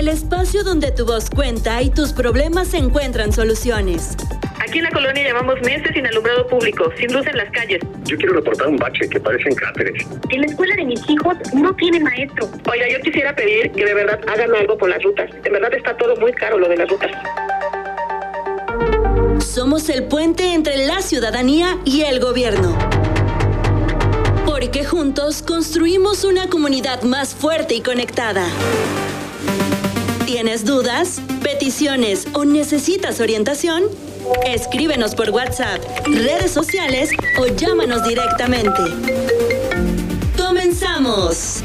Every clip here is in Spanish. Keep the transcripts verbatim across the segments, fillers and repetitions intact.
espacio donde tu voz cuenta y tus problemas encuentran soluciones. Aquí en la colonia llevamos meses sin alumbrado público, sin luz en las calles. Yo quiero reportar un bache que parecen cráteres. En la escuela de mis hijos no tiene maestro. Oiga, yo quisiera pedir que de verdad hagan algo por las rutas. De verdad está todo muy caro lo de las rutas. Somos el puente entre la ciudadanía y el gobierno. Porque juntos construimos una comunidad más fuerte y conectada. ¿Tienes dudas, peticiones o necesitas orientación? Escríbenos por WhatsApp, redes sociales o llámanos directamente. ¡Comenzamos!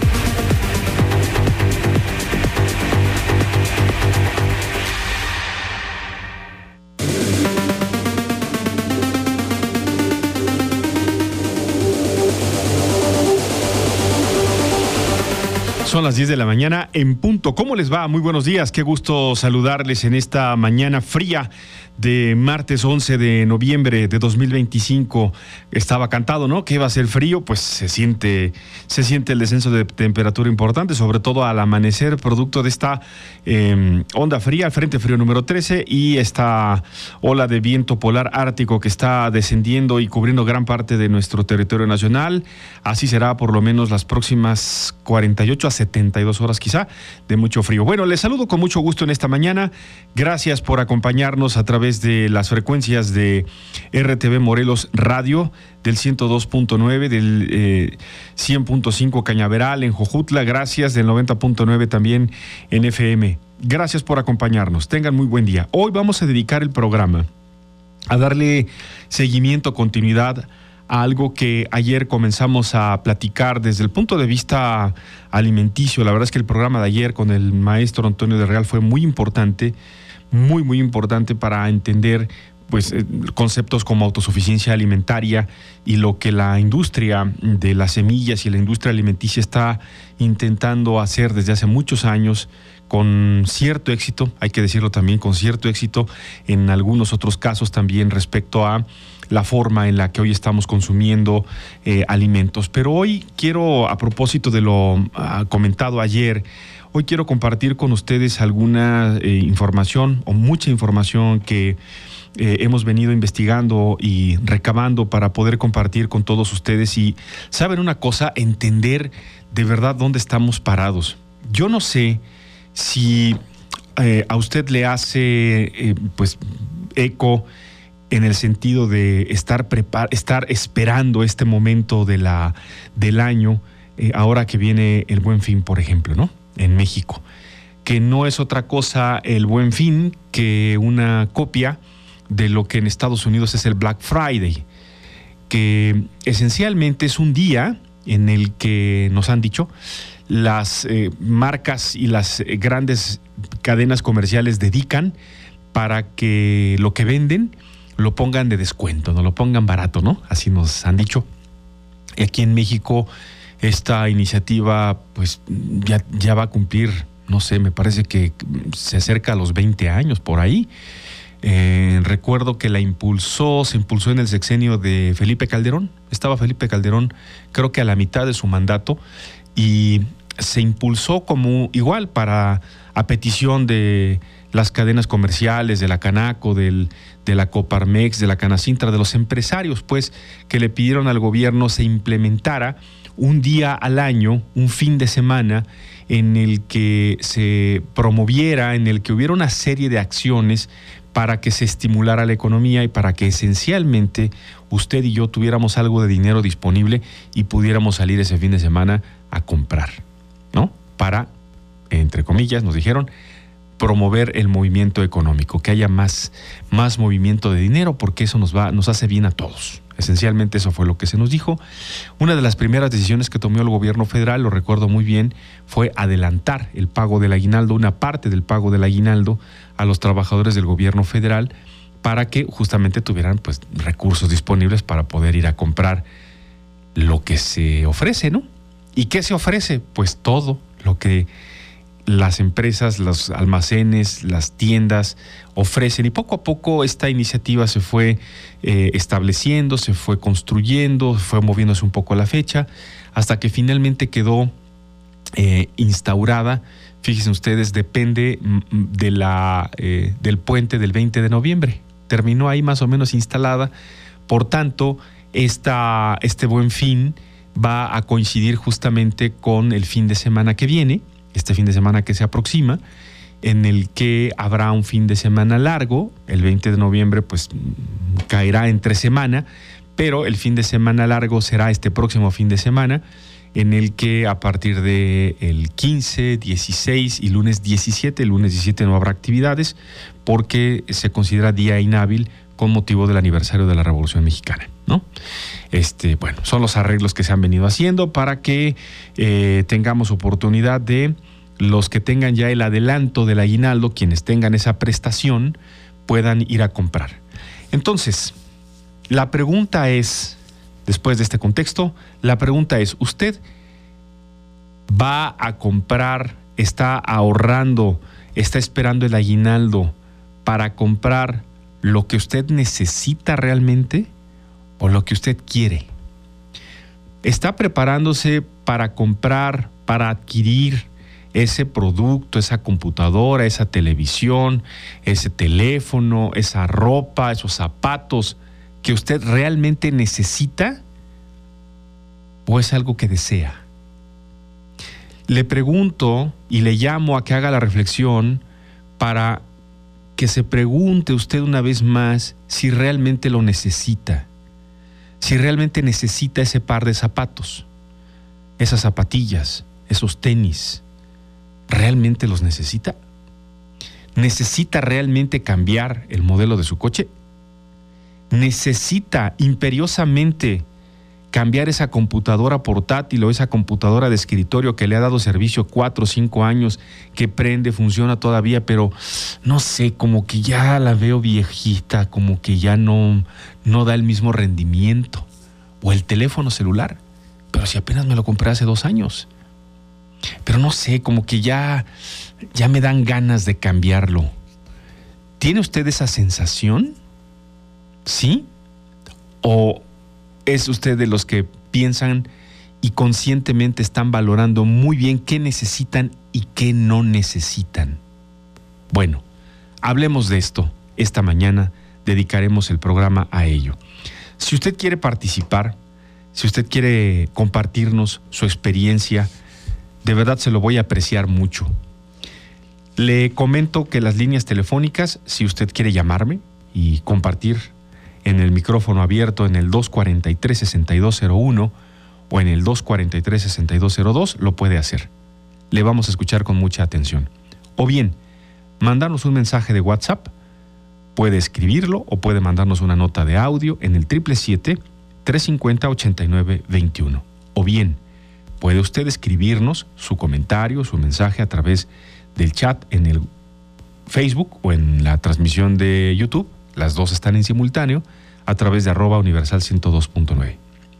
Son las diez de la mañana en punto. ¿Cómo les va? Muy buenos días. Qué gusto saludarles en esta mañana fría de martes once de noviembre de dos mil veinticinco. Estaba cantado, ¿no? Que iba a ser frío, pues se siente, se siente el descenso de temperatura importante, sobre todo al amanecer, producto de esta eh, onda fría, el frente frío número trece y esta ola de viento polar ártico que está descendiendo y cubriendo gran parte de nuestro territorio nacional. Así será por lo menos las próximas cuarenta y ocho a setenta y dos horas quizá de mucho frío. Bueno, les saludo con mucho gusto en esta mañana. Gracias por acompañarnos a través de las frecuencias de R T V Morelos Radio, del ciento dos punto nueve, del eh, cien punto cinco Cañaveral en Jojutla, gracias, del noventa punto nueve también en F M. Gracias por acompañarnos, tengan muy buen día. Hoy vamos a dedicar el programa a darle seguimiento, continuidad a algo que ayer comenzamos a platicar desde el punto de vista alimenticio. La verdad es que el programa de ayer con el maestro Antonio de Real fue muy importante, muy, muy importante para entender pues conceptos como autosuficiencia alimentaria y lo que la industria de las semillas y la industria alimenticia está intentando hacer desde hace muchos años con cierto éxito, hay que decirlo también, con cierto éxito en algunos otros casos también respecto a la forma en la que hoy estamos consumiendo eh, alimentos. Pero hoy quiero, a propósito de lo uh, comentado ayer, hoy quiero compartir con ustedes alguna eh, información o mucha información que eh, hemos venido investigando y recabando para poder compartir con todos ustedes y, ¿saben una cosa? Entender de verdad dónde estamos parados. Yo no sé si eh, a usted le hace eh, pues eco en el sentido de estar prepar- estar esperando este momento de la, del año, eh, ahora que viene el Buen Fin, por ejemplo, ¿no? En México, que no es otra cosa el Buen Fin que una copia de lo que en Estados Unidos es el Black Friday, que esencialmente es un día en el que nos han dicho las eh, marcas y las eh, grandes cadenas comerciales dedican para que lo que venden lo pongan de descuento, no lo pongan barato, ¿no? Así nos han dicho. Y aquí en México esta iniciativa pues ya, ya va a cumplir, no sé, me parece que se acerca a los veinte años por ahí. Eh, recuerdo que la impulsó, se impulsó en el sexenio de Felipe Calderón. Estaba Felipe Calderón creo que a la mitad de su mandato y se impulsó como igual para a petición de las cadenas comerciales, de la Canaco, del, de la Coparmex, de la Canacintra, de los empresarios, pues, que le pidieron al gobierno se implementara un día al año, un fin de semana, en el que se promoviera, en el que hubiera una serie de acciones para que se estimulara la economía y para que esencialmente usted y yo tuviéramos algo de dinero disponible y pudiéramos salir ese fin de semana a comprar, ¿no? Para, entre comillas, nos dijeron, promover el movimiento económico, que haya más, más movimiento de dinero, porque eso nos va, nos hace bien a todos. Esencialmente eso fue lo que se nos dijo. Una de las primeras decisiones que tomó el gobierno federal, lo recuerdo muy bien, fue adelantar el pago del aguinaldo, una parte del pago del aguinaldo a los trabajadores del gobierno federal para que justamente tuvieran pues recursos disponibles para poder ir a comprar lo que se ofrece, ¿no? ¿Y qué se ofrece? Pues todo lo que las empresas, los almacenes, las tiendas ofrecen, y poco a poco esta iniciativa se fue eh, estableciendo, se fue construyendo, fue moviéndose un poco a la fecha, hasta que finalmente quedó eh, instaurada, fíjense ustedes, depende de la, eh, del puente del veinte de noviembre. Terminó ahí más o menos instalada. Por tanto, esta, este Buen Fin va a coincidir justamente con el fin de semana que viene, este fin de semana que se aproxima, en el que habrá un fin de semana largo. El veinte de noviembre pues caerá entre semana, pero el fin de semana largo será este próximo fin de semana, en el que a partir del quince, dieciséis y lunes diecisiete, el lunes diecisiete no habrá actividades porque se considera día inhábil con motivo del aniversario de la Revolución Mexicana, ¿no? Este, bueno, son los arreglos que se han venido haciendo para que eh, tengamos oportunidad de los que tengan ya el adelanto del aguinaldo, quienes tengan esa prestación, puedan ir a comprar. Entonces, la pregunta es, después de este contexto, la pregunta es, ¿usted va a comprar, está ahorrando, está esperando el aguinaldo para comprar lo que usted necesita realmente o lo que usted quiere? ¿Está preparándose para comprar, para adquirir ese producto, esa computadora, esa televisión, ese teléfono, esa ropa, esos zapatos que usted realmente necesita o es algo que desea? Le pregunto y le llamo a que haga la reflexión para que se pregunte usted una vez más si realmente lo necesita, si realmente necesita ese par de zapatos, esas zapatillas, esos tenis. ¿Realmente los necesita? ¿Necesita realmente cambiar el modelo de su coche? ¿Necesita imperiosamente cambiar esa computadora portátil o esa computadora de escritorio que le ha dado servicio cuatro o cinco años, que prende, funciona todavía, pero no sé, como que ya la veo viejita, como que ya no, no da el mismo rendimiento? O el teléfono celular, pero si apenas me lo compré hace dos años. Pero no sé, como que ya, ya me dan ganas de cambiarlo. ¿Tiene usted esa sensación? ¿Sí? ¿O es usted de los que piensan y conscientemente están valorando muy bien qué necesitan y qué no necesitan? Bueno, hablemos de esto. Esta mañana dedicaremos el programa a ello. Si usted quiere participar, si usted quiere compartirnos su experiencia, de verdad se lo voy a apreciar mucho. Le comento que las líneas telefónicas, si usted quiere llamarme y compartir en el micrófono abierto en el dos cuarenta y tres, sesenta y dos cero uno o en el dos cuarenta y tres, sesenta y dos cero dos, lo puede hacer. Le vamos a escuchar con mucha atención. O bien, mandarnos un mensaje de WhatsApp, puede escribirlo o puede mandarnos una nota de audio en el siete siete siete, tres cinco cero, ocho nueve dos uno. O bien, puede usted escribirnos su comentario, su mensaje a través del chat en el Facebook o en la transmisión de YouTube. Las dos están en simultáneo a través de arroba universal ciento dos punto nueve.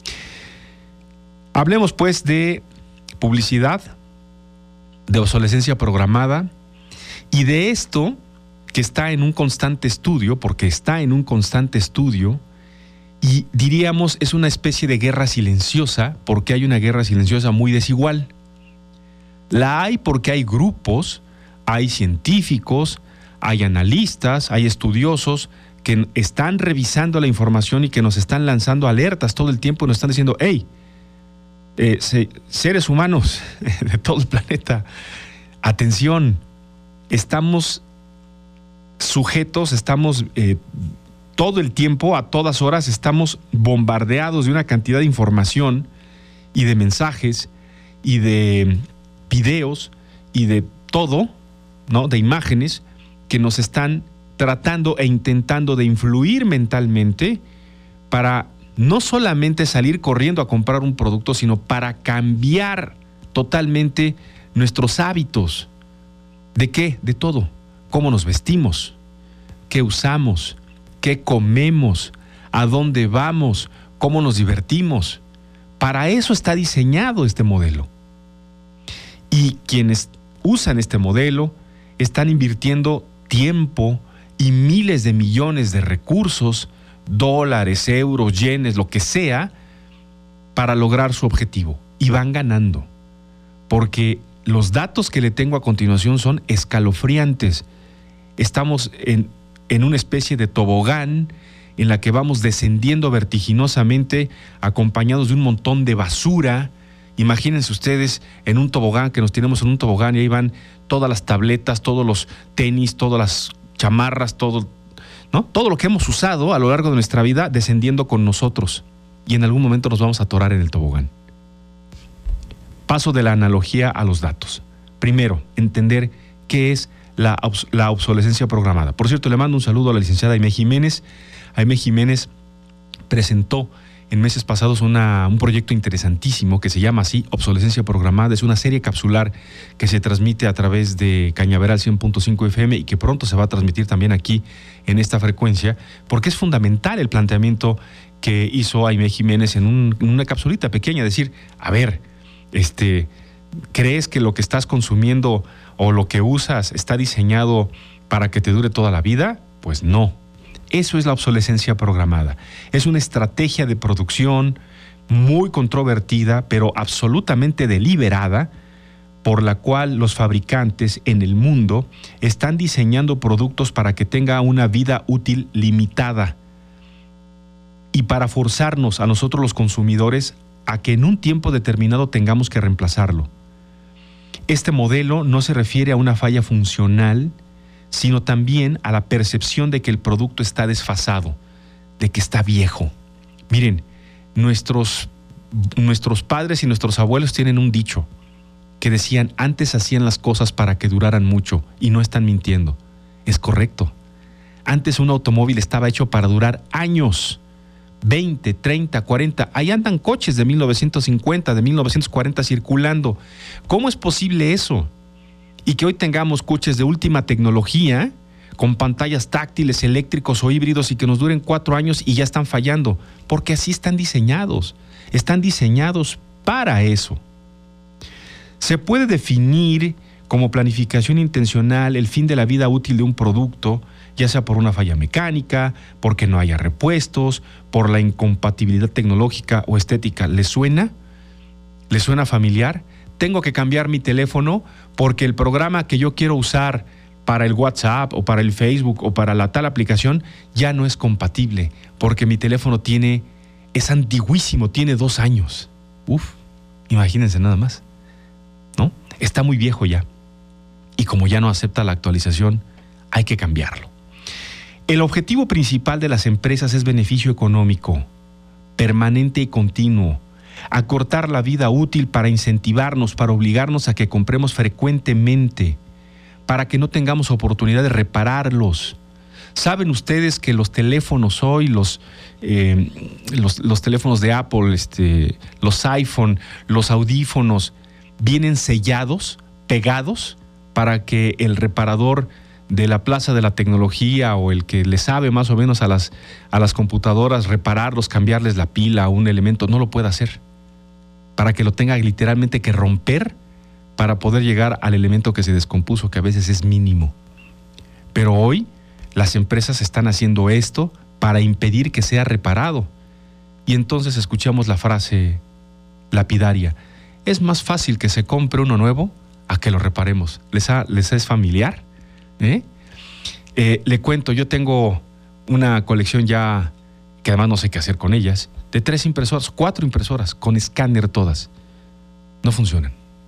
Hablemos pues de publicidad, de obsolescencia programada y de esto que está en un constante estudio, porque está en un constante estudio. Y diríamos, es una especie de guerra silenciosa, porque hay una guerra silenciosa muy desigual. La hay porque hay grupos, hay científicos, hay analistas, hay estudiosos que están revisando la información y que nos están lanzando alertas todo el tiempo y nos están diciendo, hey, eh, se, seres humanos de todo el planeta, atención, estamos sujetos, estamos... Eh, todo el tiempo, a todas horas, estamos bombardeados de una cantidad de información y de mensajes y de videos y de todo, ¿no? De imágenes que nos están tratando e intentando de influir mentalmente para no solamente salir corriendo a comprar un producto, sino para cambiar totalmente nuestros hábitos. ¿De qué? De todo. ¿Cómo nos vestimos? ¿Qué usamos? ¿Qué comemos? ¿A dónde vamos? ¿Cómo nos divertimos? Para eso está diseñado este modelo. Y quienes usan este modelo están invirtiendo tiempo y miles de millones de recursos, dólares, euros, yenes, lo que sea, para lograr su objetivo. Y van ganando. porque los datos que le tengo a continuación son escalofriantes. Estamos en, en una especie de tobogán en la que vamos descendiendo vertiginosamente acompañados de un montón de basura. Imagínense ustedes en un tobogán, que nos tenemos en un tobogán y ahí van todas las tabletas, todos los tenis, todas las chamarras, todo, ¿no? Todo lo que hemos usado a lo largo de nuestra vida descendiendo con nosotros. Y en algún momento nos vamos a atorar en el tobogán. Paso de la analogía a los datos. Primero, entender qué es la, obs- la obsolescencia programada. Por cierto, le mando un saludo a la licenciada Aimé Jiménez. Aimé Jiménez presentó en meses pasados una, un proyecto interesantísimo que se llama así, Obsolescencia Programada. Es una serie capsular que se transmite a través de Cañaveral cien punto cinco F M y que pronto se va a transmitir también aquí en esta frecuencia, porque es fundamental el planteamiento que hizo Aimé Jiménez en, un, en una capsulita pequeña. Decir, a ver, este, ¿crees que lo que estás consumiendo o lo que usas está diseñado para que te dure toda la vida? Pues no. Eso es la obsolescencia programada. Es una estrategia de producción muy controvertida, pero absolutamente deliberada, por la cual los fabricantes en el mundo están diseñando productos para que tenga una vida útil limitada y para forzarnos a nosotros los consumidores a que en un tiempo determinado tengamos que reemplazarlo. Este modelo no se refiere a una falla funcional, sino también a la percepción de que el producto está desfasado, de que está viejo. Miren, nuestros, nuestros padres y nuestros abuelos tienen un dicho que decían, antes hacían las cosas para que duraran mucho, y no están mintiendo. Es correcto. Antes un automóvil estaba hecho para durar años, veinte, treinta, cuarenta. Ahí andan coches de mil novecientos cincuenta, de mil novecientos cuarenta circulando. ¿Cómo es posible eso? Y que hoy tengamos coches de última tecnología, con pantallas táctiles, eléctricos o híbridos, y que nos duren cuatro años y ya están fallando, porque así están diseñados. Están diseñados para eso. Se puede definir como planificación intencional el fin de la vida útil de un producto, ya sea por una falla mecánica, porque no haya repuestos, por la incompatibilidad tecnológica o estética. ¿Le suena? ¿Le suena familiar? Tengo que cambiar mi teléfono porque el programa que yo quiero usar para el WhatsApp o para el Facebook o para la tal aplicación ya no es compatible, porque mi teléfono tiene, es antiguísimo, tiene dos años. Uf, imagínense nada más, ¿no? Está muy viejo ya. Y como ya no acepta la actualización, hay que cambiarlo. El objetivo principal de las empresas es beneficio económico, permanente y continuo. Acortar la vida útil para incentivarnos, para obligarnos a que compremos frecuentemente, para que no tengamos oportunidad de repararlos. ¿Saben ustedes que los teléfonos hoy, los, eh, los, los teléfonos de Apple, este, los iPhone, los audífonos, vienen sellados, pegados, para que el reparador de la Plaza de la Tecnología o el que le sabe más o menos a las, a las computadoras, repararlos, cambiarles la pila a un elemento, no lo pueda hacer? Para que lo tenga literalmente que romper para poder llegar al elemento que se descompuso, que a veces es mínimo. Pero hoy las empresas están haciendo esto para impedir que sea reparado. Y entonces escuchamos la frase lapidaria: es más fácil que se compre uno nuevo a que lo reparemos. ¿Les, ha, les es familiar? ¿Eh? Eh, le cuento, yo tengo una colección ya, que además no sé qué hacer con ellas, de tres impresoras, cuatro impresoras, con escáner todas. No funcionan.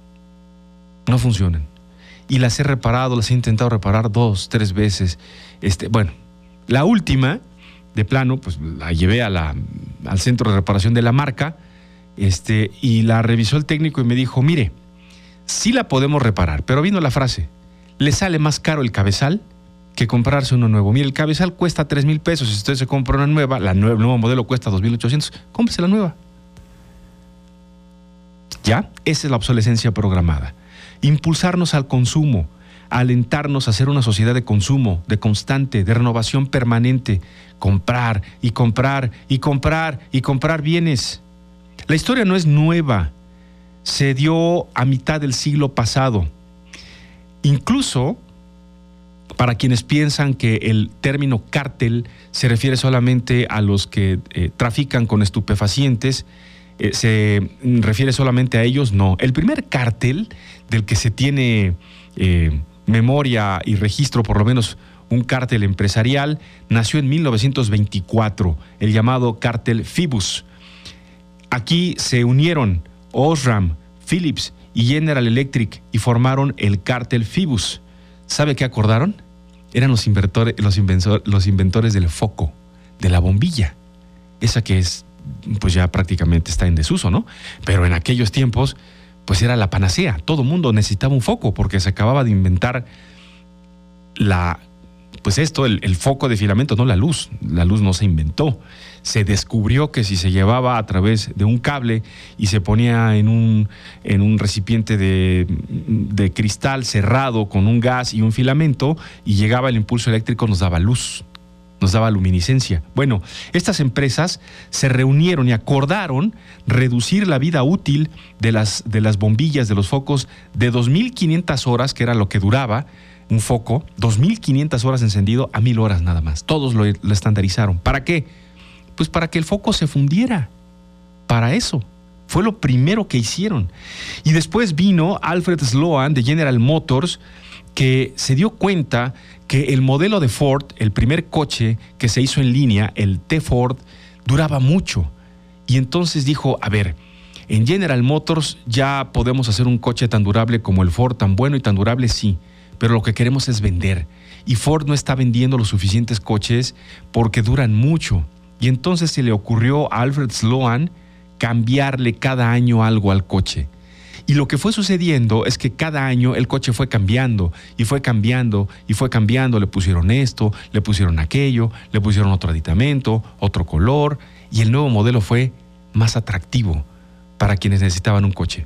No funcionan. Y las he reparado, las he intentado reparar dos, tres veces. Este, bueno, la última, de plano, pues la llevé a la, al centro de reparación de la marca, este, y la revisó el técnico y me dijo, mire, sí la podemos reparar, pero vino la frase, le sale más caro el cabezal que comprarse uno nuevo. Mire, el cabezal cuesta tres mil pesos. Si usted se compra una nueva, la nueva, el nuevo modelo cuesta dos mil ochocientos. Cómprese la nueva. ¿Ya? Esa es la obsolescencia programada. Impulsarnos al consumo, alentarnos a ser una sociedad de consumo, de constante, de renovación permanente. Comprar y comprar y comprar y comprar bienes. La historia no es nueva. Se dio a mitad del siglo pasado. Incluso, para quienes piensan que el término cártel se refiere solamente a los que eh, trafican con estupefacientes, eh, se refiere solamente a ellos, no. El primer cártel del que se tiene eh, memoria y registro, por lo menos un cártel empresarial, nació en mil novecientos veinticuatro, el llamado cártel Phoebus. Aquí se unieron Osram, Philips y General Electric y formaron el cártel Phoebus. ¿Sabe qué acordaron? Eran los inventores, los invensor, los inventores del foco, de la bombilla. Esa que es, pues ya prácticamente está en desuso, ¿no? Pero en aquellos tiempos, pues era la panacea. Todo mundo necesitaba un foco porque se acababa de inventar la, pues esto, el, el foco de filamento, no la luz. La luz no se inventó. Se descubrió que si se llevaba a través de un cable y se ponía en un, en un recipiente de, de cristal cerrado con un gas y un filamento y llegaba el impulso eléctrico, nos daba luz, nos daba luminiscencia. Bueno, estas empresas se reunieron y acordaron reducir la vida útil de las, de las bombillas, de los focos, de dos mil quinientas horas, que era lo que duraba un foco, dos mil quinientas horas encendido, a mil horas nada más. Todos lo, lo estandarizaron. ¿Para qué? Pues para que el foco se fundiera. Para eso. Fue lo primero que hicieron. Y después vino Alfred Sloan de General Motors, que se dio cuenta que el modelo de Ford, el primer coche que se hizo en línea, el T-Ford, duraba mucho. Y entonces dijo, a ver, en General Motors ya podemos hacer un coche tan durable como el Ford, tan bueno y tan durable, sí, pero lo que queremos es vender. Y Ford no está vendiendo los suficientes coches porque duran mucho. Y entonces se le ocurrió a Alfred Sloan cambiarle cada año algo al coche. Y lo que fue sucediendo es que cada año el coche fue cambiando y fue cambiando y fue cambiando. Le pusieron esto, le pusieron aquello, le pusieron otro aditamento, otro color, y el nuevo modelo fue más atractivo para quienes necesitaban un coche.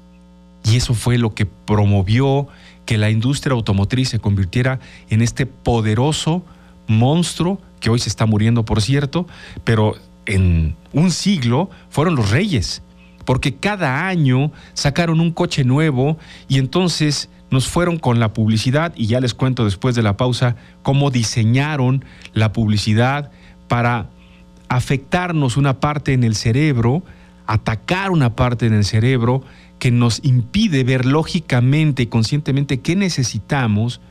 Y eso fue lo que promovió que la industria automotriz se convirtiera en este poderoso monstruo que hoy se está muriendo, por cierto, pero en un siglo fueron los reyes, porque cada año sacaron un coche nuevo y entonces nos fueron con la publicidad, y ya les cuento después de la pausa cómo diseñaron la publicidad para afectarnos una parte en el cerebro, atacar una parte en el cerebro que nos impide ver lógicamente y conscientemente qué necesitamos.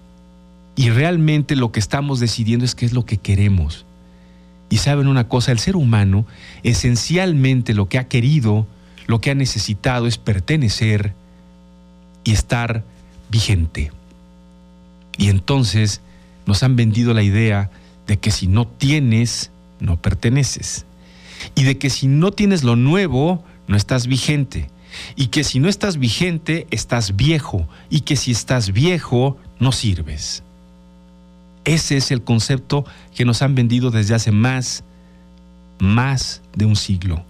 Y realmente lo que estamos decidiendo es qué es lo que queremos. Y saben una cosa, el ser humano esencialmente lo que ha querido, lo que ha necesitado es pertenecer y estar vigente. Y entonces nos han vendido la idea de que si no tienes, no perteneces. Y de que si no tienes lo nuevo, no estás vigente. Y que si no estás vigente, estás viejo. Y que si estás viejo, no sirves. Ese es el concepto que nos han vendido desde hace más, más de un siglo.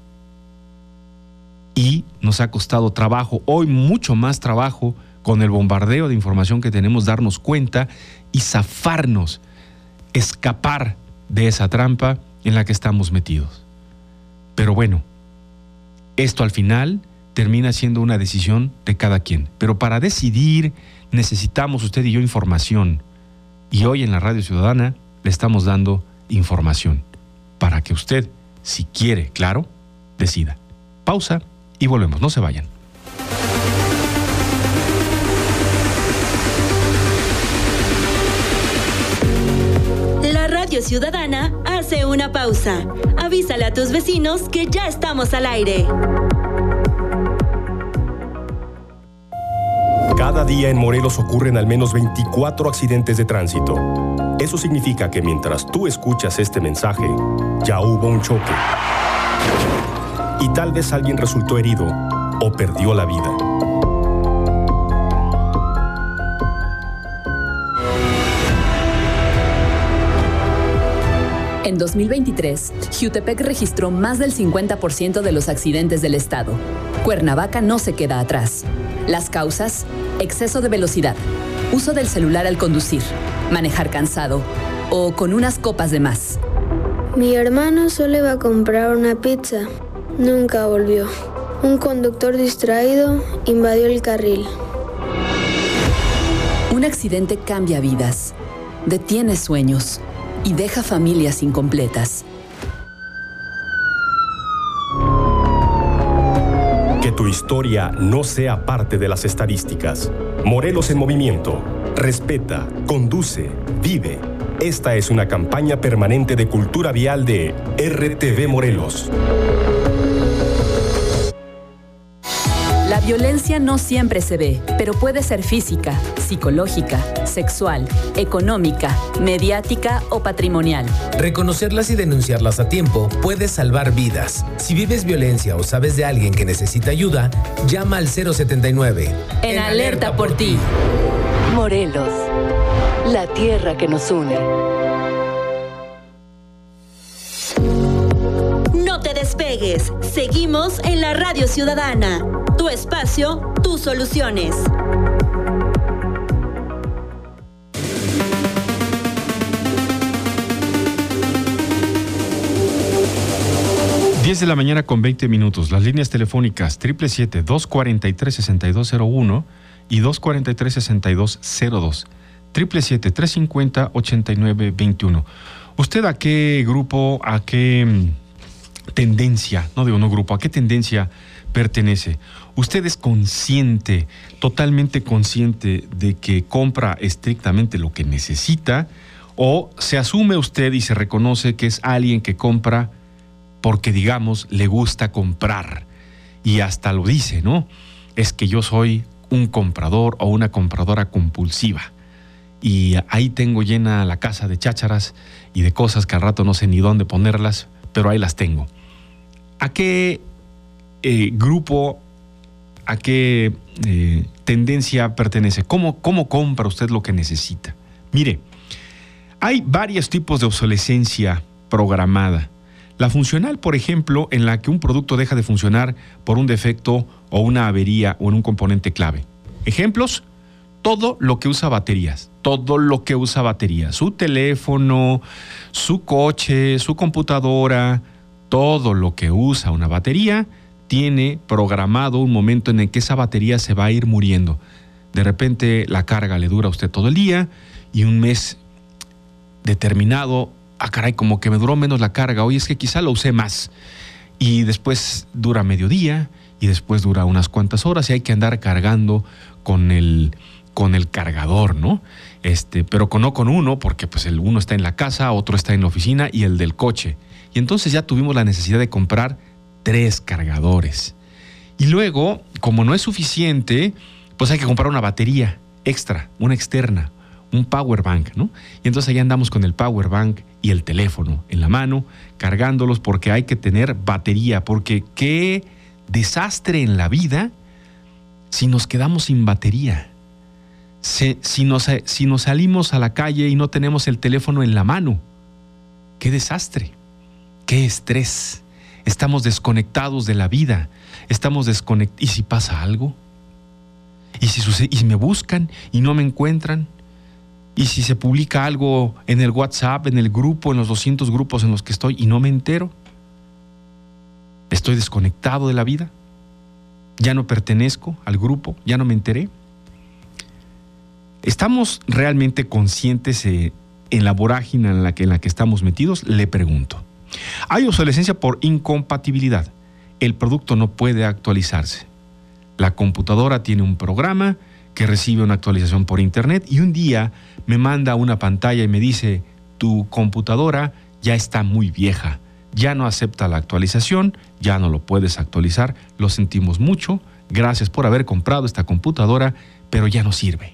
Y nos ha costado trabajo, hoy mucho más trabajo, con el bombardeo de información que tenemos, darnos cuenta y zafarnos, escapar de esa trampa en la que estamos metidos. Pero bueno, esto al final termina siendo una decisión de cada quien. Pero para decidir necesitamos usted y yo información. Y hoy en la Radio Ciudadana le estamos dando información para que usted, si quiere, claro, decida. Pausa y volvemos, no se vayan. La Radio Ciudadana hace una pausa. Avísale a tus vecinos que ya estamos al aire. Cada día en Morelos ocurren al menos veinticuatro accidentes de tránsito. Eso significa que mientras tú escuchas este mensaje, ya hubo un choque. Y tal vez alguien resultó herido o perdió la vida. En dos mil veintitrés, Jiutepec registró más del cincuenta por ciento de los accidentes del estado. Cuernavaca no se queda atrás. Las causas: exceso de velocidad, uso del celular al conducir, manejar cansado o con unas copas de más. Mi hermano solo iba a comprar una pizza. Nunca volvió. Un conductor distraído invadió el carril. Un accidente cambia vidas, detiene sueños y deja familias incompletas. historia no sea parte de las estadísticas. Morelos en movimiento. Respeta, conduce, vive. Esta es una campaña permanente de cultura vial de R T V Morelos. La violencia no siempre se ve, pero puede ser física, psicológica, sexual, económica, mediática o patrimonial. Reconocerlas y denunciarlas a tiempo puede salvar vidas. Si vives violencia o sabes de alguien que necesita ayuda, llama al cero setenta y nueve. En, en alerta, alerta por ti. Morelos, la tierra que nos une. No te despegues. Seguimos en la Radio Ciudadana. Tu espacio, tus soluciones. diez de la mañana con veinte minutos. Las líneas telefónicas siete siete siete, dos cuatro tres, seis dos cero uno y dos cuatro tres, seis dos cero dos. siete siete siete, tres cinco cero, ocho nueve dos uno. ¿Usted a qué grupo, a qué tendencia, no digo no grupo, a qué tendencia pertenece? ¿Usted es consciente, totalmente consciente de que compra estrictamente lo que necesita? ¿O se asume usted y se reconoce que es alguien que compra porque, digamos, le gusta comprar? Y hasta lo dice, ¿no? Es que yo soy un comprador o una compradora compulsiva. Y ahí tengo llena la casa de chácharas y de cosas que al rato no sé ni dónde ponerlas, pero ahí las tengo. ¿A qué eh, grupo, a qué eh, tendencia pertenece? ¿Cómo, ¿Cómo compra usted lo que necesita? Mire, hay varios tipos de obsolescencia programada. La funcional, por ejemplo, en la que un producto deja de funcionar por un defecto o una avería o en un componente clave. Ejemplos: todo lo que usa baterías, todo lo que usa baterías, su teléfono, su coche, su computadora, todo lo que usa una batería tiene programado un momento en el que esa batería se va a ir muriendo. De repente la carga le dura a usted todo el día y un mes determinado, ah caray, como que me duró menos la carga, oye, es que quizá lo usé más. Y después dura mediodía y después dura unas cuantas horas y hay que andar cargando con el, con el cargador, ¿no? Este, pero con, no con uno, porque pues el uno está en la casa, otro está en la oficina y el del coche. Y entonces ya tuvimos la necesidad de comprar tres cargadores. Y luego, como no es suficiente, pues hay que comprar una batería extra, una externa, un power bank, ¿no? Y entonces ahí andamos con el power bank y el teléfono en la mano, cargándolos porque hay que tener batería, porque qué desastre en la vida si nos quedamos sin batería. Si, si, nos, si nos salimos a la calle y no tenemos el teléfono en la mano, qué desastre, qué estrés. Estamos desconectados de la vida, estamos desconectados. ¿Y si pasa algo? ¿Y si, sucede, y si me buscan y no me encuentran? ¿Y si se publica algo en el WhatsApp, en el grupo, en los doscientos grupos en los que estoy y no me entero? ¿Estoy desconectado de la vida? ¿Ya no pertenezco al grupo? ¿Ya no me enteré? ¿Estamos realmente conscientes eh, en la vorágine en la que, en la que estamos metidos? Le pregunto. Hay obsolescencia por incompatibilidad. El producto no puede actualizarse. La computadora tiene un programa que recibe una actualización por internet y un día me manda una pantalla y me dice: tu computadora ya está muy vieja, ya no acepta la actualización, ya no lo puedes actualizar, lo sentimos mucho, gracias por haber comprado esta computadora, pero ya no sirve.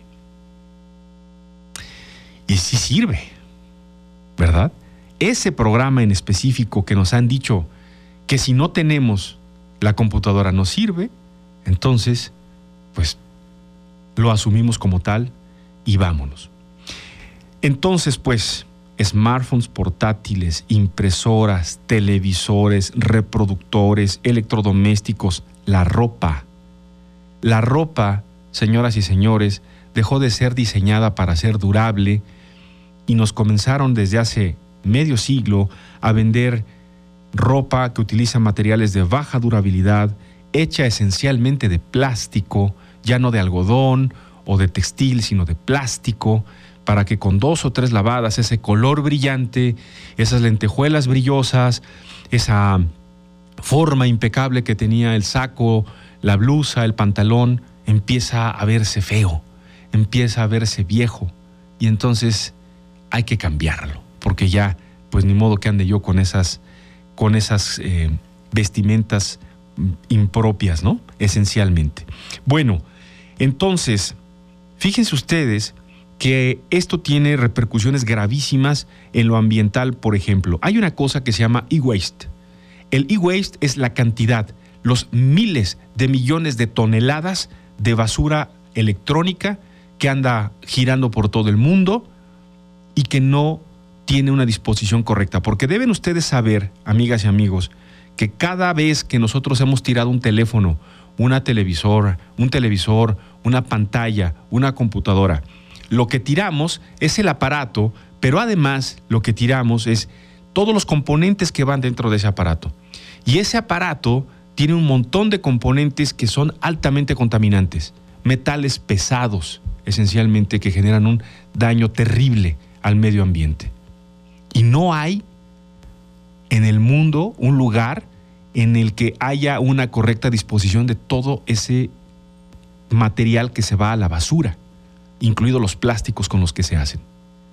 Y sí sirve, ¿verdad? Ese programa en específico que nos han dicho que si no tenemos la computadora no sirve, entonces, pues, lo asumimos como tal y vámonos. Entonces, pues, smartphones portátiles, impresoras, televisores, reproductores, electrodomésticos, la ropa. La ropa, señoras y señores, dejó de ser diseñada para ser durable y nos comenzaron desde hace medio siglo a vender ropa que utiliza materiales de baja durabilidad, hecha esencialmente de plástico, ya no de algodón o de textil, sino de plástico, para que con dos o tres lavadas ese color brillante, esas lentejuelas brillosas, esa forma impecable que tenía el saco, la blusa, el pantalón, empieza a verse feo, empieza a verse viejo, y entonces hay que cambiarlo, porque ya, pues ni modo que ande yo con esas, con esas eh, vestimentas impropias, ¿no? Esencialmente. Bueno, entonces, fíjense ustedes que esto tiene repercusiones gravísimas en lo ambiental, por ejemplo. Hay una cosa que se llama e-waste. El e-waste es la cantidad, los miles de millones de toneladas de basura electrónica que anda girando por todo el mundo y que no tiene una disposición correcta. Porque deben ustedes saber, amigas y amigos, que cada vez que nosotros hemos tirado un teléfono, una televisora, un televisor, una pantalla, una computadora, lo que tiramos es el aparato, pero además lo que tiramos es todos los componentes que van dentro de ese aparato. Y ese aparato tiene un montón de componentes que son altamente contaminantes, metales pesados, esencialmente, que generan un daño terrible al medio ambiente. Y no hay en el mundo un lugar en el que haya una correcta disposición de todo ese material que se va a la basura, incluidos los plásticos con los que se hacen.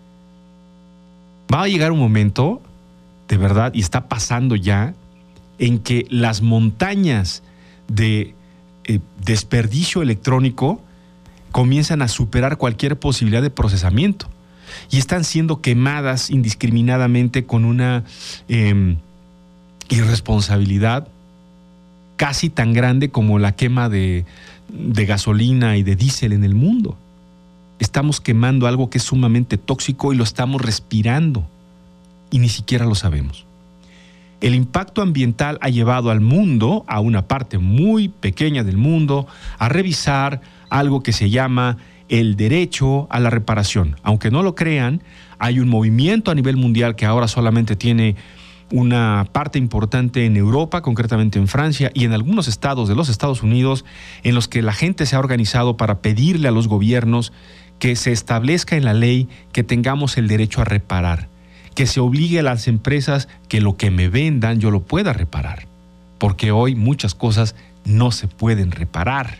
Va a llegar un momento, de verdad, y está pasando ya, en que las montañas de eh, desperdicio electrónico comienzan a superar cualquier posibilidad de procesamiento y están siendo quemadas indiscriminadamente con una eh, irresponsabilidad casi tan grande como la quema de, de gasolina y de diésel en el mundo. Estamos quemando algo que es sumamente tóxico y lo estamos respirando y ni siquiera lo sabemos. El impacto ambiental ha llevado al mundo, a una parte muy pequeña del mundo, a revisar algo que se llama el derecho a la reparación. Aunque no lo crean, hay un movimiento a nivel mundial que ahora solamente tiene una parte importante en Europa, concretamente en Francia y en algunos estados de los Estados Unidos, en los que la gente se ha organizado para pedirle a los gobiernos que se establezca en la ley que tengamos el derecho a reparar, que se obligue a las empresas que lo que me vendan yo lo pueda reparar, porque hoy muchas cosas no se pueden reparar.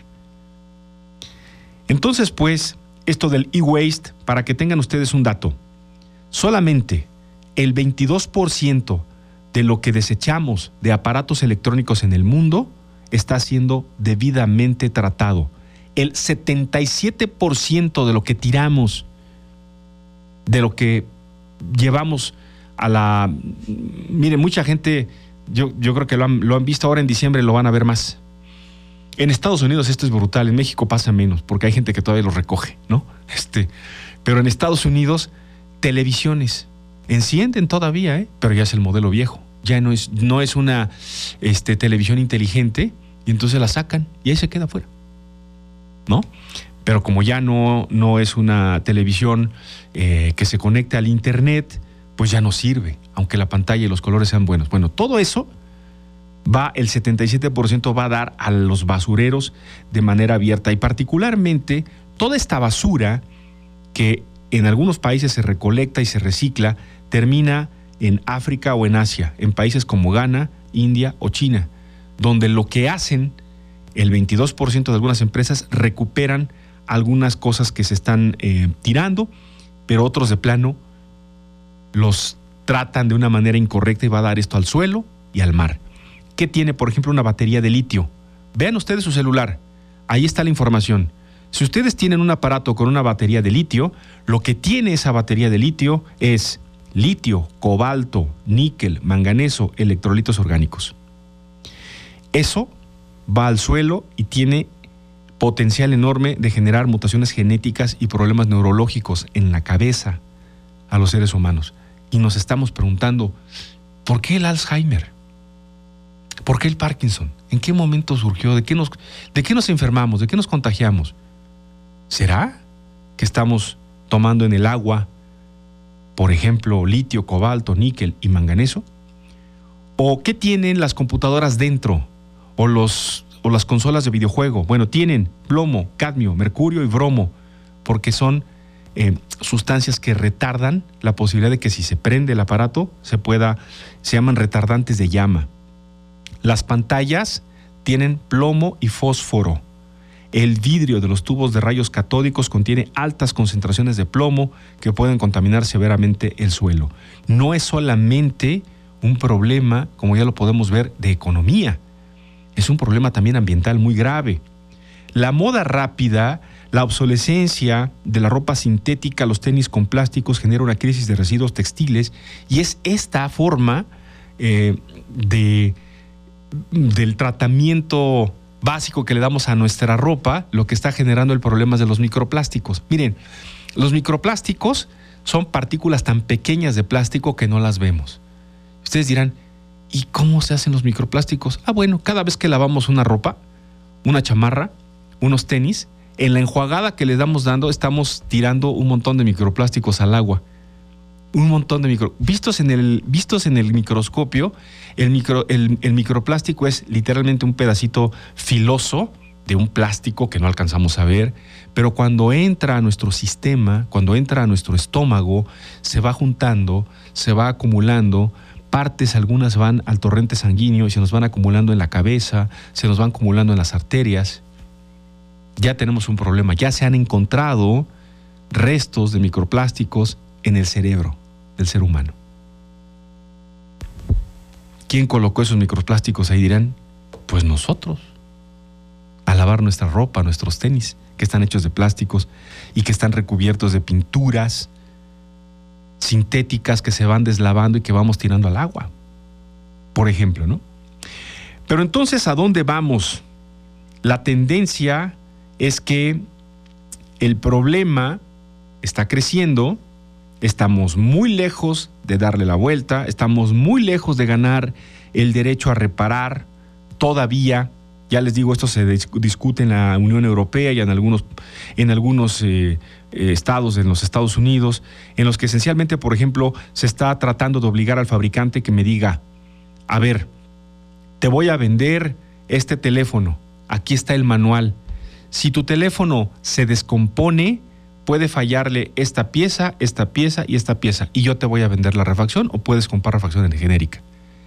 Entonces, pues, esto del e-waste, para que tengan ustedes un dato, solamente el veintidós por ciento de lo que desechamos de aparatos electrónicos en el mundo está siendo debidamente tratado. El setenta y siete por ciento de lo que tiramos, de lo que llevamos a la... Miren, mucha gente, yo, yo creo que lo han, lo han visto ahora en diciembre, lo van a ver más. En Estados Unidos esto es brutal, en México pasa menos, porque hay gente que todavía lo recoge, ¿no? Este, pero en Estados Unidos, televisiones encienden todavía, ¿eh? Pero ya es el modelo viejo. Ya no es, no es una este, televisión inteligente, y entonces la sacan y ahí se queda fuera, ¿no? Pero como ya no, no es una televisión eh, que se conecte al internet, pues ya no sirve, aunque la pantalla y los colores sean buenos. Bueno, todo eso va, el setenta y siete por ciento va a dar a los basureros de manera abierta, y particularmente toda esta basura que en algunos países se recolecta y se recicla, termina en África o en Asia, en países como Ghana, India o China, donde lo que hacen, el veintidós por ciento de algunas empresas recuperan algunas cosas que se están eh, tirando, pero otros de plano los tratan de una manera incorrecta y va a dar esto al suelo y al mar. ¿Qué tiene, por ejemplo, una batería de litio? Vean ustedes su celular, ahí está la información. Si ustedes tienen un aparato con una batería de litio, lo que tiene esa batería de litio es litio, cobalto, níquel, manganeso, electrolitos orgánicos. Eso va al suelo y tiene potencial enorme de generar mutaciones genéticas y problemas neurológicos en la cabeza a los seres humanos. Y nos estamos preguntando, ¿por qué el Alzheimer? ¿Por qué el Parkinson? ¿En qué momento surgió? ¿De qué nos, de qué nos enfermamos? ¿De qué nos contagiamos? ¿Será que estamos tomando en el agua, por ejemplo, litio, cobalto, níquel y manganeso? ¿O qué tienen las computadoras dentro? ¿O, los, o las consolas de videojuego? Bueno, tienen plomo, cadmio, mercurio y bromo, porque son eh, sustancias que retardan la posibilidad de que si se prende el aparato, se pueda, se llaman retardantes de llama. Las pantallas tienen plomo y fósforo. El vidrio de los tubos de rayos catódicos contiene altas concentraciones de plomo que pueden contaminar severamente el suelo. No es solamente un problema, como ya lo podemos ver, de economía. Es un problema también ambiental muy grave. La moda rápida, la obsolescencia de la ropa sintética, los tenis con plásticos genera una crisis de residuos textiles y es esta forma eh, de, del tratamiento básico que le damos a nuestra ropa lo que está generando el problema de los microplásticos. Miren, los microplásticos son partículas tan pequeñas de plástico que no las vemos. Ustedes dirán, ¿y cómo se hacen los microplásticos? Ah, bueno, cada vez que lavamos una ropa, una chamarra, unos tenis, en la enjuagada que le damos dando estamos tirando un montón de microplásticos al agua. Un montón de micro... Vistos en el, vistos en el microscopio, el, micro, el, el microplástico es literalmente un pedacito filoso de un plástico que no alcanzamos a ver, pero cuando entra a nuestro sistema, cuando entra a nuestro estómago, se va juntando, se va acumulando, partes algunas van al torrente sanguíneo y se nos van acumulando en la cabeza, se nos van acumulando en las arterias. Ya tenemos un problema, ya se han encontrado restos de microplásticos en el cerebro del ser humano. ¿Quién colocó esos microplásticos ahí? Dirán, pues nosotros. A lavar nuestra ropa, nuestros tenis, que están hechos de plásticos y que están recubiertos de pinturas sintéticas que se van deslavando y que vamos tirando al agua, por ejemplo, ¿no? Pero entonces, ¿a dónde vamos? La tendencia es que el problema está creciendo. Estamos muy lejos de darle la vuelta, estamos muy lejos de ganar el derecho a reparar todavía. Ya les digo, esto se discute en la Unión Europea y en algunos, en algunos eh, eh, estados en los Estados Unidos, en los que esencialmente, por ejemplo, se está tratando de obligar al fabricante que me diga, a ver, te voy a vender este teléfono, aquí está el manual. Si tu teléfono se descompone, puede fallarle esta pieza, esta pieza y esta pieza, y yo te voy a vender la refacción o puedes comprar refacción en genérica.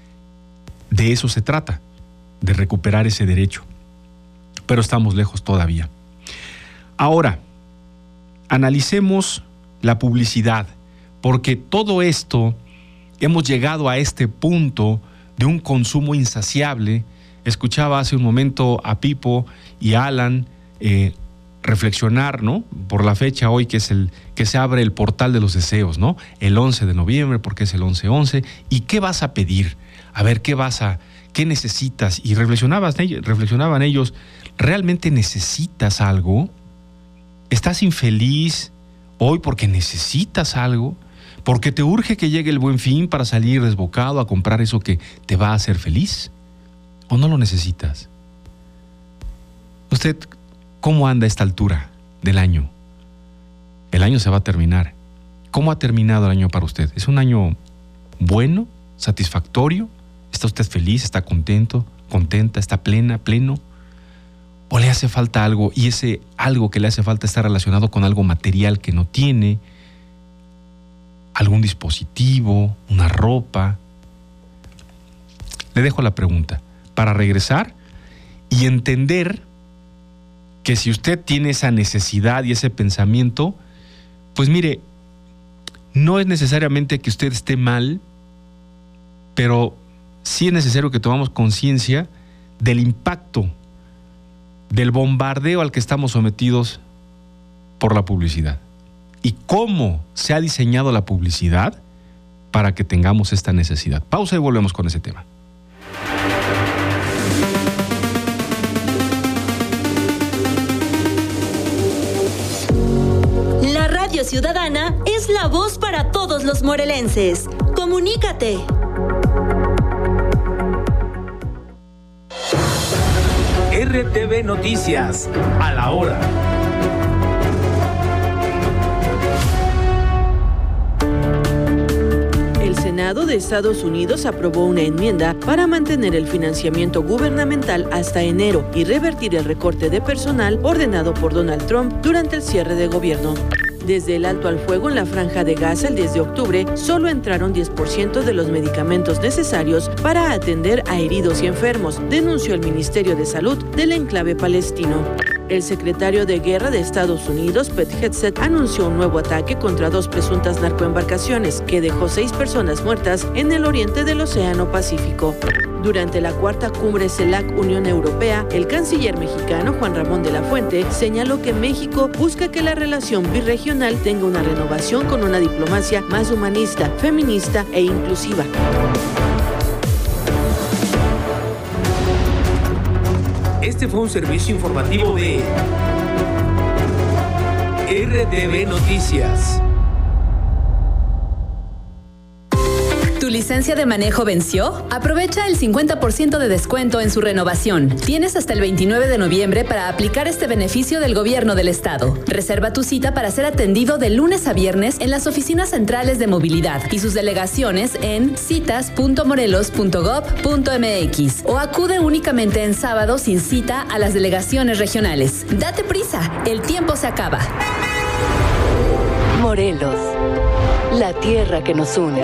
De eso se trata, de recuperar ese derecho. Pero estamos lejos todavía. Ahora, analicemos la publicidad, porque todo esto, hemos llegado a este punto de un consumo insaciable. Escuchaba hace un momento a Pipo y a Alan eh, reflexionar, ¿no? Por la fecha hoy que es el que se abre el portal de los deseos, ¿no? El once de noviembre, porque es el once once. ¿Y qué vas a pedir? A ver, ¿qué vas a, qué necesitas? Y reflexionaban, reflexionaban ellos, ¿realmente necesitas algo? ¿Estás infeliz hoy porque necesitas algo? ¿Porque te urge que llegue el Buen Fin para salir desbocado a comprar eso que te va a hacer feliz? ¿O no lo necesitas? ¿Usted cómo anda a esta altura del año? El año se va a terminar. ¿Cómo ha terminado el año para usted? ¿Es un año bueno, satisfactorio? ¿Está usted feliz? ¿Está contento? ¿Contenta? ¿Está plena? ¿Pleno? ¿O le hace falta algo? Y ese algo que le hace falta está relacionado con algo material que no tiene, algún dispositivo, una ropa. Le dejo la pregunta para regresar y entender que si usted tiene esa necesidad y ese pensamiento, pues mire, no es necesariamente que usted esté mal, pero sí es necesario que tomamos conciencia del impacto, del bombardeo al que estamos sometidos por la publicidad y cómo se ha diseñado la publicidad para que tengamos esta necesidad. Pausa y volvemos con ese tema. La Radio Ciudadana es la voz para todos los morelenses. Comunícate. R T V Noticias, a la hora. El Senado de Estados Unidos aprobó una enmienda para mantener el financiamiento gubernamental hasta enero y revertir el recorte de personal ordenado por Donald Trump durante el cierre de gobierno. Desde el alto al fuego en la Franja de Gaza el diez de octubre, solo entraron diez por ciento de los medicamentos necesarios para atender a heridos y enfermos, denunció el Ministerio de Salud del enclave palestino. El secretario de Guerra de Estados Unidos, Pete Hegseth, anunció un nuevo ataque contra dos presuntas narcoembarcaciones que dejó seis personas muertas en el oriente del Océano Pacífico. Durante la cuarta cumbre CELAC Unión Europea, el canciller mexicano Juan Ramón de la Fuente señaló que México busca que la relación birregional tenga una renovación con una diplomacia más humanista, feminista e inclusiva. Este fue un servicio informativo de R T V Noticias. ¿Tu licencia de manejo venció? Aprovecha el cincuenta por ciento de descuento en su renovación. Tienes hasta el veintinueve de noviembre para aplicar este beneficio del gobierno del estado. Reserva tu cita para ser atendido de lunes a viernes en las oficinas centrales de movilidad y sus delegaciones en citas punto morelos punto gob punto m x o acude únicamente en sábado sin cita a las delegaciones regionales. Date prisa, el tiempo se acaba. Morelos, la tierra que nos une.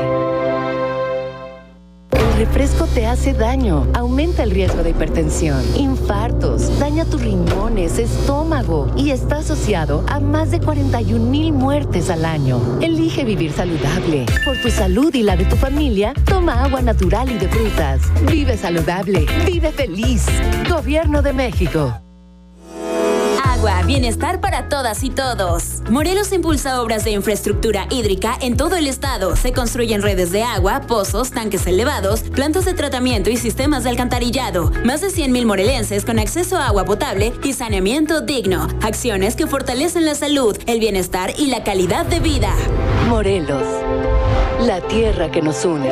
El refresco te hace daño, aumenta el riesgo de hipertensión, infartos, daña tus riñones, estómago y está asociado a más de cuarenta y un mil muertes al año. Elige vivir saludable. Por tu salud y la de tu familia, toma agua natural y de frutas. Vive saludable, vive feliz. Gobierno de México. Agua, bienestar para todas y todos. Morelos impulsa obras de infraestructura hídrica en todo el estado. Se construyen redes de agua, pozos, tanques elevados, plantas de tratamiento y sistemas de alcantarillado. Más de cien mil morelenses con acceso a agua potable y saneamiento digno. Acciones que fortalecen la salud, el bienestar y la calidad de vida. Morelos, la tierra que nos une.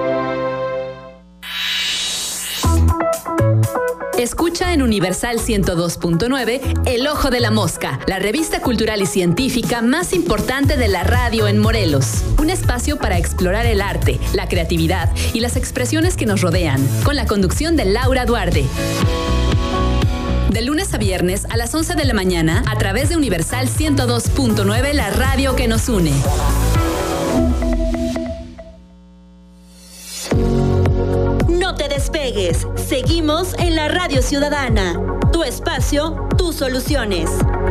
Escucha en Universal ciento dos punto nueve El Ojo de la Mosca, la revista cultural y científica más importante de la radio en Morelos. Un espacio para explorar el arte, la creatividad y las expresiones que nos rodean, con la conducción de Laura Duarte. De lunes a viernes a las once de la mañana, a través de Universal ciento dos punto nueve, la radio que nos une. No te despegues. Seguimos en la Radio Ciudadana. Tu espacio, tus soluciones.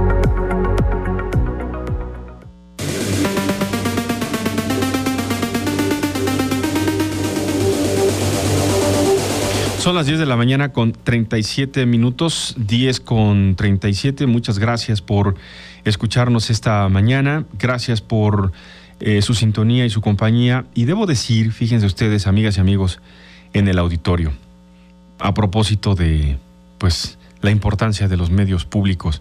Son las diez de la mañana con treinta y siete minutos, diez con treinta y siete. Muchas gracias por escucharnos esta mañana. Gracias por eh, su sintonía y su compañía. Y debo decir, fíjense ustedes, amigas y amigos, en el auditorio, a propósito de, pues, la importancia de los medios públicos.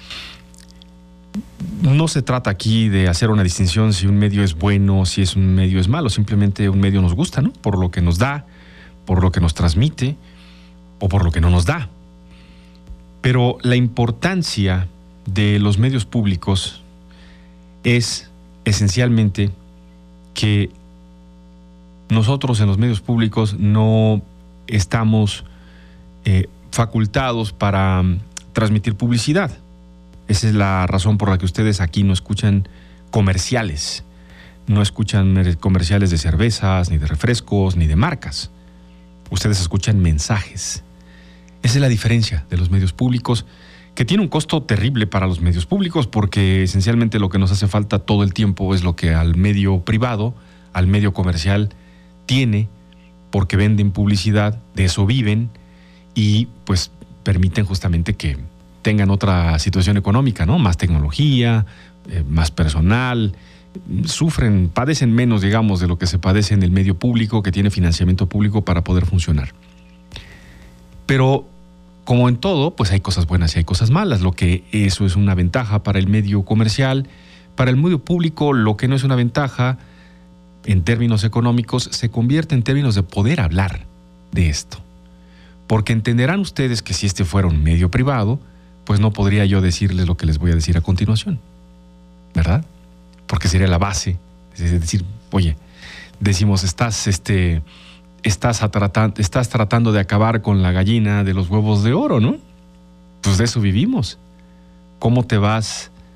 No se trata aquí de hacer una distinción si un medio es bueno, si es un medio es malo. Simplemente un medio nos gusta, ¿no? Por lo que nos da, por lo que nos transmite o por lo que no nos da. Pero la importancia de los medios públicos es esencialmente que nosotros en los medios públicos no estamos eh, facultados para um, transmitir publicidad. Esa es la razón por la que ustedes aquí no escuchan comerciales. No escuchan comerciales de cervezas, ni de refrescos, ni de marcas. Ustedes escuchan mensajes. Esa es la diferencia de los medios públicos, que tiene un costo terrible para los medios públicos, porque esencialmente lo que nos hace falta todo el tiempo es lo que al medio privado, al medio comercial, tiene, porque venden publicidad, de eso viven y pues permiten justamente que tengan otra situación económica, ¿no? Más tecnología, eh, más personal, sufren, padecen menos, digamos, de lo que se padece en el medio público, que tiene financiamiento público para poder funcionar. Pero como en todo, pues hay cosas buenas y hay cosas malas. Lo que eso es una ventaja para el medio comercial, para el medio público, lo que no es una ventaja en términos económicos, se convierte en términos de poder hablar de esto. Porque entenderán ustedes que si este fuera un medio privado, pues no podría yo decirles lo que les voy a decir a continuación, ¿verdad? Porque sería la base, es decir, oye, decimos, estás, este, estás, atratan, estás tratando de acabar con la gallina de los huevos de oro, ¿no? Pues de eso vivimos. ¿Cómo te vas,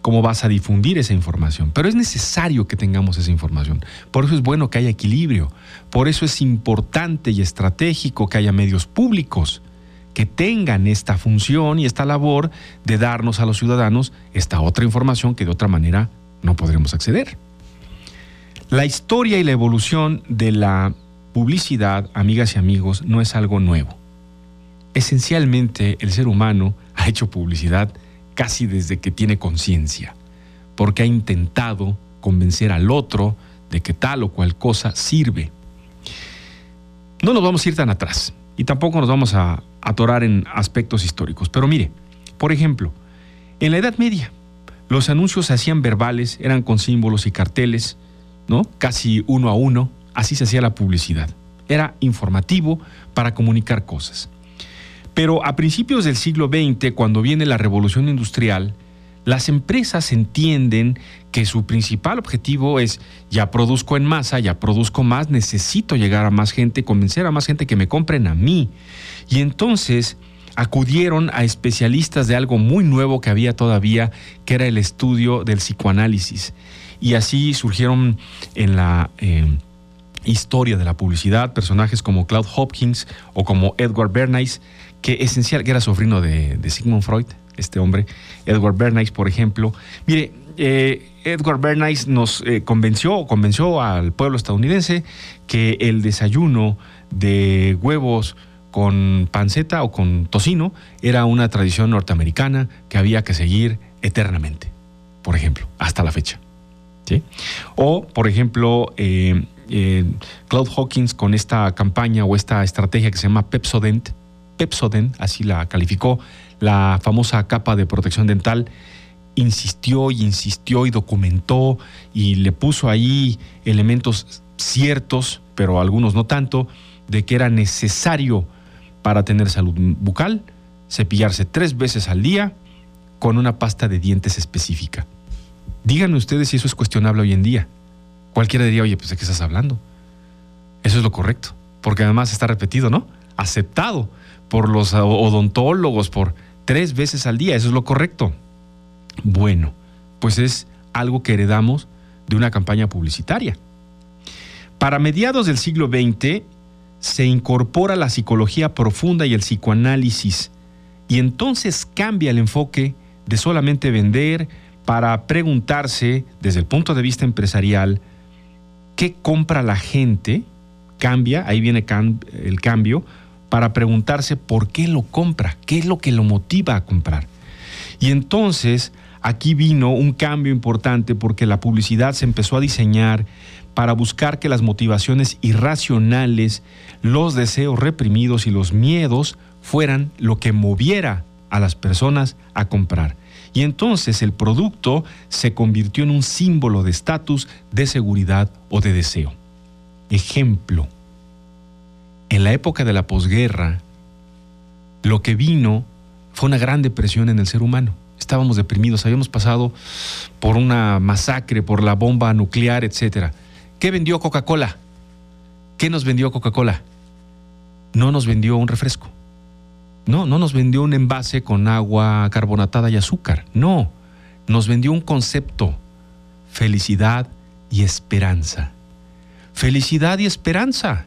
cómo vas a difundir esa información. Pero es necesario que tengamos esa información. Por eso es bueno que haya equilibrio. Por eso es importante y estratégico que haya medios públicos que tengan esta función y esta labor de darnos a los ciudadanos esta otra información que de otra manera no podremos acceder. La historia y la evolución de la publicidad, amigas y amigos, no es algo nuevo. Esencialmente, el ser humano ha hecho publicidad casi desde que tiene conciencia, porque ha intentado convencer al otro de que tal o cual cosa sirve. No nos vamos a ir tan atrás y tampoco nos vamos a atorar en aspectos históricos, pero mire, por ejemplo, en la Edad Media, los anuncios se hacían verbales, eran con símbolos y carteles, ¿no? Casi uno a uno, así se hacía la publicidad. Era informativo para comunicar cosas. Pero a principios del siglo veinte, cuando viene la revolución industrial, las empresas entienden que su principal objetivo es: ya produzco en masa, ya produzco más, necesito llegar a más gente, convencer a más gente que me compren a mí. Y entonces acudieron a especialistas de algo muy nuevo que había todavía, que era el estudio del psicoanálisis. Y así surgieron en la eh, historia de la publicidad personajes como Claude Hopkins o como Edward Bernays, que esencial, que era sobrino de, de Sigmund Freud, este hombre, Edward Bernays, por ejemplo. Mire, eh, Edward Bernays nos eh, convenció, convenció al pueblo estadounidense que el desayuno de huevos con panceta o con tocino era una tradición norteamericana que había que seguir eternamente, por ejemplo, hasta la fecha. ¿Sí? O, por ejemplo, eh, eh, Claude Hopkins con esta campaña o esta estrategia que se llama Pepsodent, Pepsodent, así la calificó, la famosa capa de protección dental, insistió y insistió y documentó y le puso ahí elementos ciertos, pero algunos no tanto, de que era necesario para tener salud bucal cepillarse tres veces al día con una pasta de dientes específica. Díganme ustedes si eso es cuestionable hoy en día. Cualquiera diría: oye, pues ¿de qué estás hablando? Eso es lo correcto, porque además está repetido, ¿no? Aceptado por los odontólogos por tres veces al día, eso es lo correcto. Bueno, pues es algo que heredamos de una campaña publicitaria. Para mediados del siglo veinte se incorpora la psicología profunda y el psicoanálisis, y entonces cambia el enfoque de solamente vender para preguntarse desde el punto de vista empresarial qué compra la gente. Cambia, ahí viene el cambio, para preguntarse por qué lo compra, qué es lo que lo motiva a comprar. Y entonces aquí vino un cambio importante, porque la publicidad se empezó a diseñar para buscar que las motivaciones irracionales, los deseos reprimidos y los miedos fueran lo que moviera a las personas a comprar. Y entonces el producto se convirtió en un símbolo de estatus, de seguridad o de deseo. Ejemplo, en la época de la posguerra, lo que vino fue una gran depresión en el ser humano. Estábamos deprimidos, habíamos pasado por una masacre, por la bomba nuclear, etcétera. ¿Qué vendió Coca-Cola? ¿Qué nos vendió Coca-Cola? No nos vendió un refresco. No, no nos vendió un envase con agua carbonatada y azúcar. No, nos vendió un concepto: felicidad y esperanza. Felicidad y esperanza.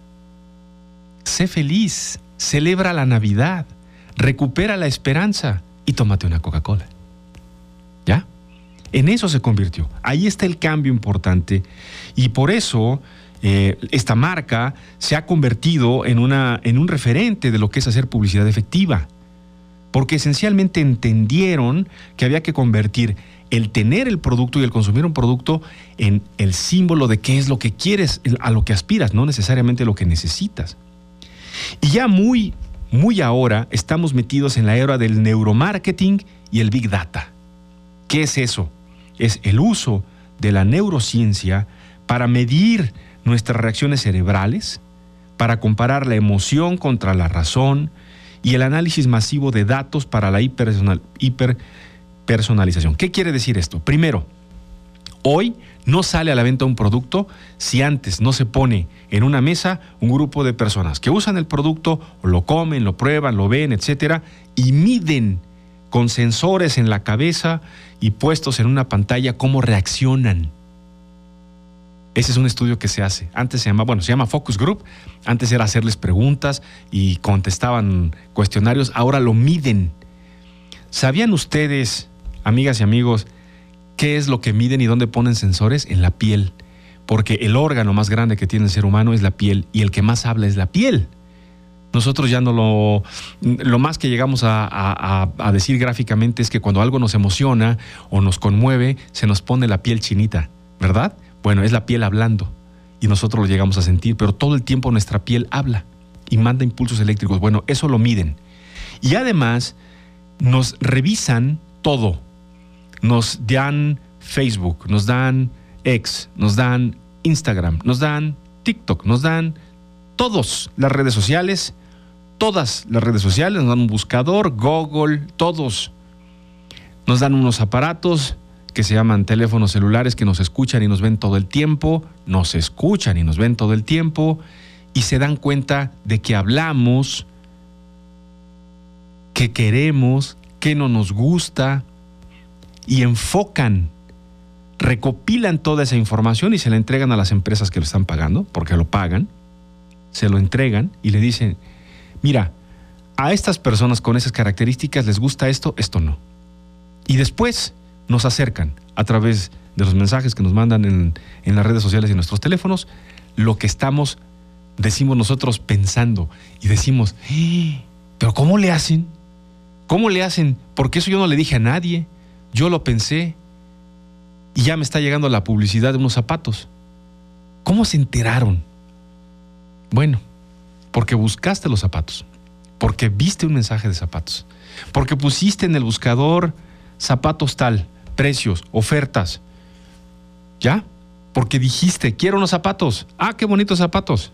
Sé feliz, celebra la Navidad, recupera la esperanza y tómate una Coca-Cola. ¿Ya? En eso se convirtió. Ahí está el cambio importante, y por eso eh, esta marca se ha convertido en, una, en un referente de lo que es hacer publicidad efectiva, porque esencialmente entendieron que había que convertir el tener el producto y el consumir un producto en el símbolo de qué es lo que quieres, a lo que aspiras, no necesariamente lo que necesitas. Y ya muy, muy ahora estamos metidos en la era del neuromarketing y el Big Data. ¿Qué es eso? Es el uso de la neurociencia para medir nuestras reacciones cerebrales, para comparar la emoción contra la razón, y el análisis masivo de datos para la hiperpersonal, hiperpersonalización. ¿Qué quiere decir esto? Primero, hoy no sale a la venta un producto si antes no se pone en una mesa un grupo de personas que usan el producto, o lo comen, lo prueban, lo ven, etcétera, y miden con sensores en la cabeza y puestos en una pantalla, cómo reaccionan. Ese es un estudio que se hace. Antes se llama, bueno, se llama Focus Group. Antes era hacerles preguntas y contestaban cuestionarios. Ahora lo miden. ¿Sabían ustedes, amigas y amigos, qué es lo que miden y dónde ponen sensores? En la piel. Porque el órgano más grande que tiene el ser humano es la piel y el que más habla es la piel. Nosotros ya no lo... Lo más que llegamos a, a, a decir gráficamente es que cuando algo nos emociona o nos conmueve, se nos pone la piel chinita, ¿verdad? Bueno, es la piel hablando y nosotros lo llegamos a sentir, pero todo el tiempo nuestra piel habla y manda impulsos eléctricos. Bueno, eso lo miden. Y además nos revisan todo. Nos dan Facebook, nos dan X, nos dan Instagram, nos dan TikTok, nos dan todas las redes sociales, todas las redes sociales, nos dan un buscador, Google, todos. Nos dan unos aparatos que se llaman teléfonos celulares que nos escuchan y nos ven todo el tiempo, nos escuchan y nos ven todo el tiempo y se dan cuenta de que hablamos, que queremos, que no nos gusta y enfocan, recopilan toda esa información y se la entregan a las empresas que lo están pagando, porque lo pagan, se lo entregan y le dicen, mira, a estas personas con esas características les gusta esto, esto no. Y después nos acercan a través de los mensajes que nos mandan en, en las redes sociales y en nuestros teléfonos, lo que estamos, decimos nosotros, pensando. Y decimos, ¡eh! ¿Pero cómo le hacen? ¿Cómo le hacen? Porque eso yo no le dije a nadie. Yo lo pensé. Y ya me está llegando la publicidad de unos zapatos. ¿Cómo se enteraron? Bueno, porque buscaste los zapatos. Porque viste un mensaje de zapatos. Porque pusiste en el buscador zapatos tal, precios, ofertas. ¿Ya? Porque dijiste, quiero unos zapatos. Ah, qué bonitos zapatos.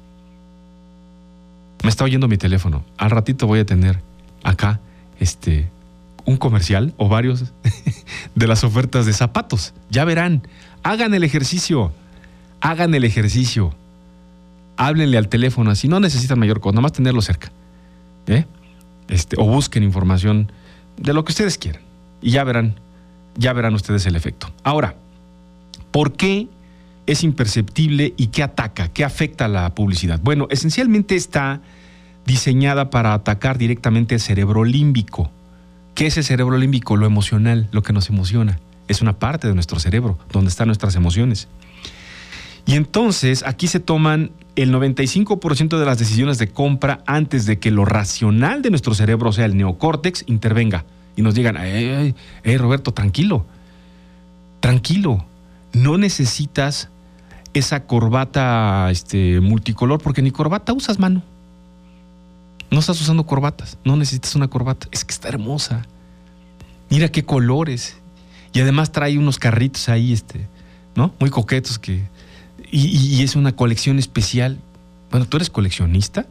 Me está oyendo mi teléfono. Al ratito voy a tener acá este, un comercial o varios de las ofertas de zapatos. Ya verán. Hagan el ejercicio. Hagan el ejercicio. Háblenle al teléfono así. No necesitan mayor cosa, nada más tenerlo cerca. ¿Eh? Este, o busquen información de lo que ustedes quieran. Y ya verán, ya verán ustedes el efecto. Ahora, ¿por qué es imperceptible y qué ataca, qué afecta a la publicidad? Bueno, esencialmente está diseñada para atacar directamente el cerebro límbico. ¿Qué es el cerebro límbico? Lo emocional, lo que nos emociona. Es una parte de nuestro cerebro, donde están nuestras emociones. Y entonces, aquí se toman el noventa y cinco por ciento de las decisiones de compra antes de que lo racional de nuestro cerebro, o sea, el neocórtex, intervenga. Y nos digan, hey, hey, hey, Roberto, tranquilo, tranquilo, no necesitas esa corbata este, multicolor, porque ni corbata usas, mano. No estás usando corbatas, no necesitas una corbata, es que está hermosa. Mira qué colores. Y además trae unos carritos ahí, este, ¿no? Muy coquetos que... Y, y, y es una colección especial. Bueno, ¿tú eres coleccionista?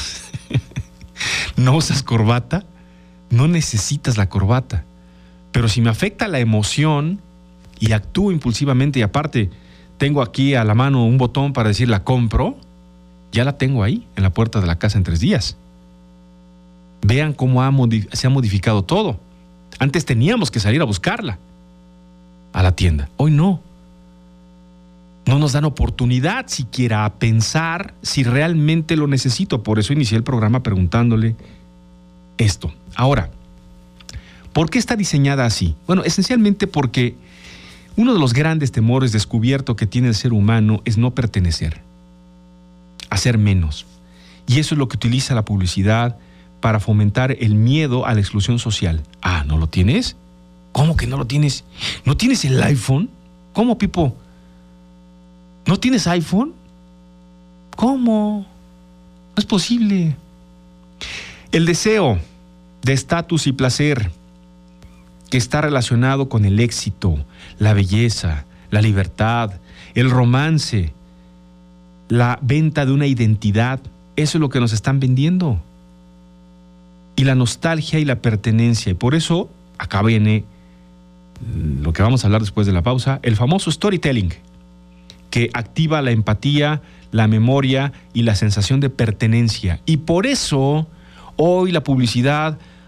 ¿No usas corbata? No necesitas la corbata. Pero si me afecta la emoción y actúo impulsivamente y aparte tengo aquí a la mano un botón para decir la compro, ya la tengo ahí en la puerta de la casa en tres días. Vean cómo ha modif- se ha modificado todo. Antes teníamos que salir a buscarla a la tienda. Hoy no. No nos dan oportunidad siquiera a pensar si realmente lo necesito. Por eso inicié el programa preguntándole esto. Ahora, ¿por qué está diseñada así? Bueno, esencialmente porque uno de los grandes temores descubierto que tiene el ser humano es no pertenecer, hacer menos. Y eso es lo que utiliza la publicidad para fomentar el miedo a la exclusión social. Ah, ¿no lo tienes? ¿Cómo que no lo tienes? ¿No tienes el iPhone? ¿Cómo, Pipo? ¿No tienes iPhone? ¿Cómo? No es posible. El deseo de estatus y placer que está relacionado con el éxito, la belleza, la libertad, el romance, la venta de una identidad, eso es lo que nos están vendiendo. Y la nostalgia y la pertenencia. Y por eso, acá viene lo que vamos a hablar después de la pausa, el famoso storytelling, que activa la empatía, la memoria y la sensación de pertenencia. Y por eso, hoy la publicidad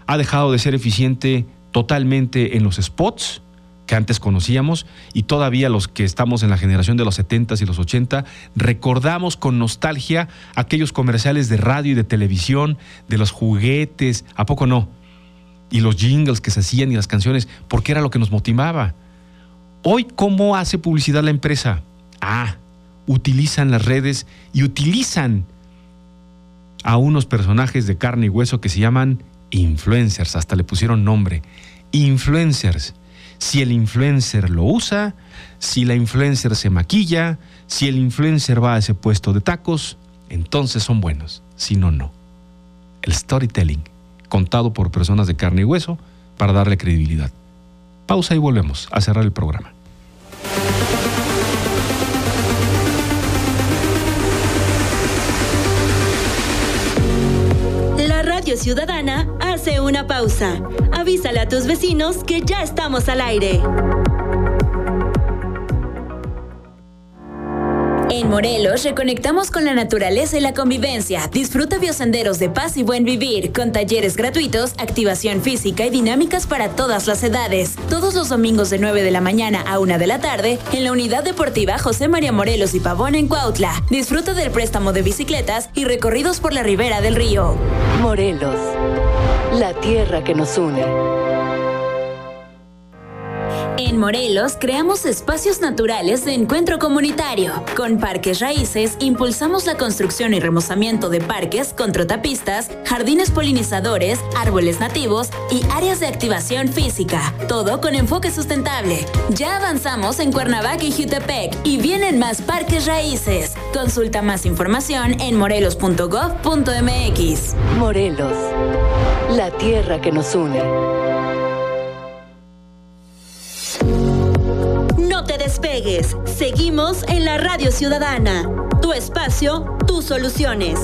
ha dejado de ser eficiente totalmente en los spots que antes conocíamos, y todavía los que estamos en la generación de los setentas y los ochenta recordamos con nostalgia aquellos comerciales de radio y de televisión, de los juguetes, ¿a poco no? Y los jingles que se hacían y las canciones, porque era lo que nos motivaba. Hoy, ¿cómo hace publicidad la empresa? Ah, utilizan las redes y utilizan a unos personajes de carne y hueso que se llaman influencers, hasta le pusieron nombre, influencers. Si el influencer lo usa, si la influencer se maquilla, si el influencer va a ese puesto de tacos, entonces son buenos, si no, no. El storytelling, contado por personas de carne y hueso para darle credibilidad. Pausa y volvemos a cerrar el programa. La Radio Ciudadana hace una pausa. Avísale a tus vecinos que ya estamos al aire. En Morelos reconectamos con la naturaleza y la convivencia. Disfruta biosenderos de paz y buen vivir, con talleres gratuitos, activación física y dinámicas para todas las edades. Todos los domingos de nueve de la mañana a una de la tarde en la Unidad Deportiva José María Morelos y Pavón en Cuautla. Disfruta del préstamo de bicicletas y recorridos por la ribera del río. Morelos, la tierra que nos une. En Morelos creamos espacios naturales de encuentro comunitario. Con Parques Raíces impulsamos la construcción y remozamiento de parques con trotapistas, jardines polinizadores, árboles nativos y áreas de activación física. Todo con enfoque sustentable. Ya avanzamos en Cuernavaca y Jutepec y vienen más Parques Raíces. Consulta más información en morelos punto gob punto mx. Morelos, la tierra que nos une. No te despegues. Seguimos en la Radio Ciudadana. Tu espacio, tus soluciones.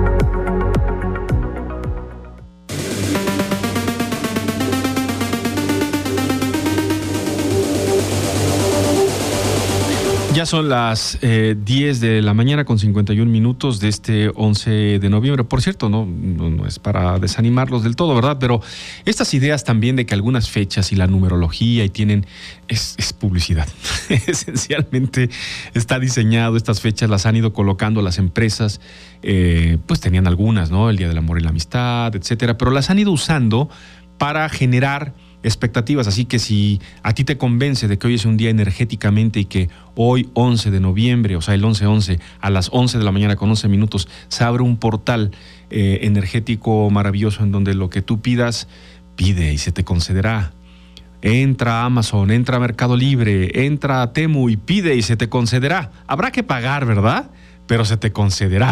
Ya son las eh, diez de la mañana con cincuenta y un minutos de este once de noviembre. Por cierto, no, no, no es para desanimarlos del todo, ¿verdad? Pero estas ideas también de que algunas fechas y la numerología y tienen... Es, es publicidad. Esencialmente está diseñado, estas fechas las han ido colocando las empresas, eh, pues tenían algunas, ¿no? El Día del Amor y la Amistad, etcétera, pero las han ido usando para generar expectativas. Así que si a ti te convence de que hoy es un día energéticamente y que hoy once de noviembre, o sea el once once, a las once de la mañana con once minutos, se abre un portal eh, energético maravilloso en donde lo que tú pidas, pide y se te concederá. Entra a Amazon, entra a Mercado Libre, entra a Temu y pide y se te concederá. Habrá que pagar, ¿verdad? Pero se te concederá.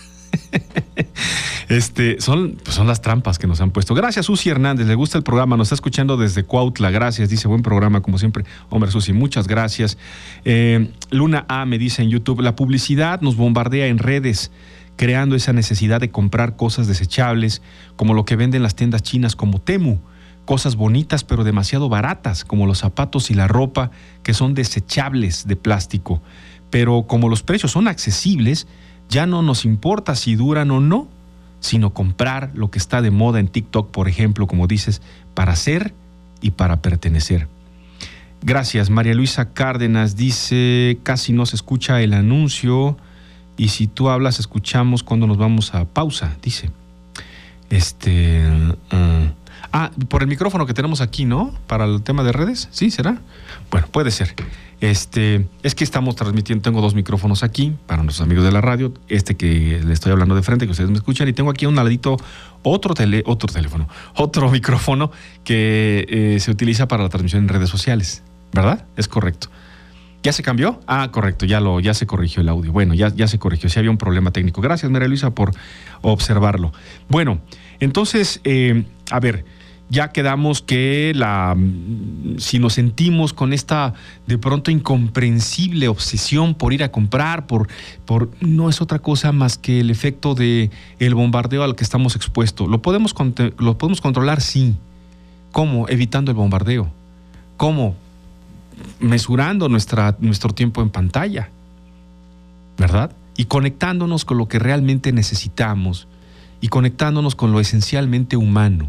Este, son, pues son las trampas que nos han puesto. Gracias, Susi Hernández, le gusta el programa, nos está escuchando desde Cuautla, gracias, dice, buen programa como siempre. Hombre, Susi, muchas gracias. eh, Luna A me dice en YouTube, la publicidad nos bombardea en redes, creando esa necesidad de comprar cosas desechables, como lo que venden las tiendas chinas como Temu, cosas bonitas pero demasiado baratas, como los zapatos y la ropa, que son desechables de plástico. Pero como los precios son accesibles, ya no nos importa si duran o no, sino comprar lo que está de moda en TikTok, por ejemplo, como dices, para ser y para pertenecer. Gracias. María Luisa Cárdenas dice, casi no se escucha el anuncio y si tú hablas escuchamos cuando nos vamos a pausa, dice. Este... Uh, ah, por el micrófono que tenemos aquí, ¿no? Para el tema de redes, ¿sí? ¿Será? Bueno, puede ser. Este, es que estamos transmitiendo, tengo dos micrófonos aquí para nuestros amigos de la radio, este que le estoy hablando de frente, que ustedes me escuchan, y tengo aquí a un ladito otro, tele, otro teléfono, otro micrófono que eh, se utiliza para la transmisión en redes sociales, ¿verdad? Es correcto. ¿Ya se cambió? Ah, correcto, ya lo, ya se corrigió el audio. Bueno, ya, ya se corrigió, sí había un problema técnico. Gracias, María Luisa, por observarlo. Bueno, entonces, eh, a ver, ya quedamos que la, si nos sentimos con esta de pronto incomprensible obsesión por ir a comprar, por, por no es otra cosa más que el efecto de el bombardeo al que estamos expuestos. ¿Lo podemos, lo podemos controlar? Sí. ¿Cómo? Evitando el bombardeo. ¿Cómo? Mesurando nuestra, nuestro tiempo en pantalla, ¿verdad? Y conectándonos con lo que realmente necesitamos y conectándonos con lo esencialmente humano,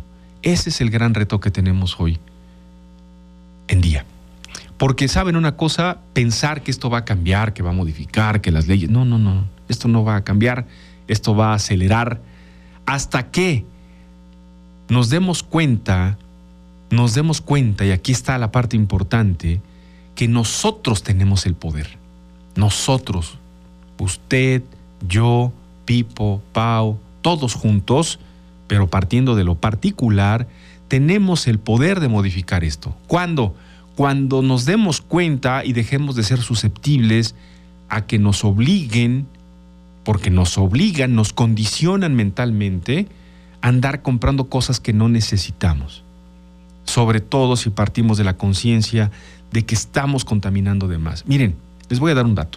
Ese es el gran reto que tenemos hoy en día. Porque saben una cosa, pensar que esto va a cambiar, que va a modificar, que las leyes... No, no, no. Esto no va a cambiar, esto va a acelerar hasta que nos demos cuenta, nos demos cuenta, y aquí está la parte importante, que nosotros tenemos el poder. Nosotros, usted, yo, Pipo, Pau, todos juntos, pero partiendo de lo particular, tenemos el poder de modificar esto. ¿Cuándo? Cuando nos demos cuenta y dejemos de ser susceptibles a que nos obliguen, porque nos obligan, nos condicionan mentalmente a andar comprando cosas que no necesitamos. Sobre todo si partimos de la conciencia de que estamos contaminando de más. Miren, les voy a dar un dato.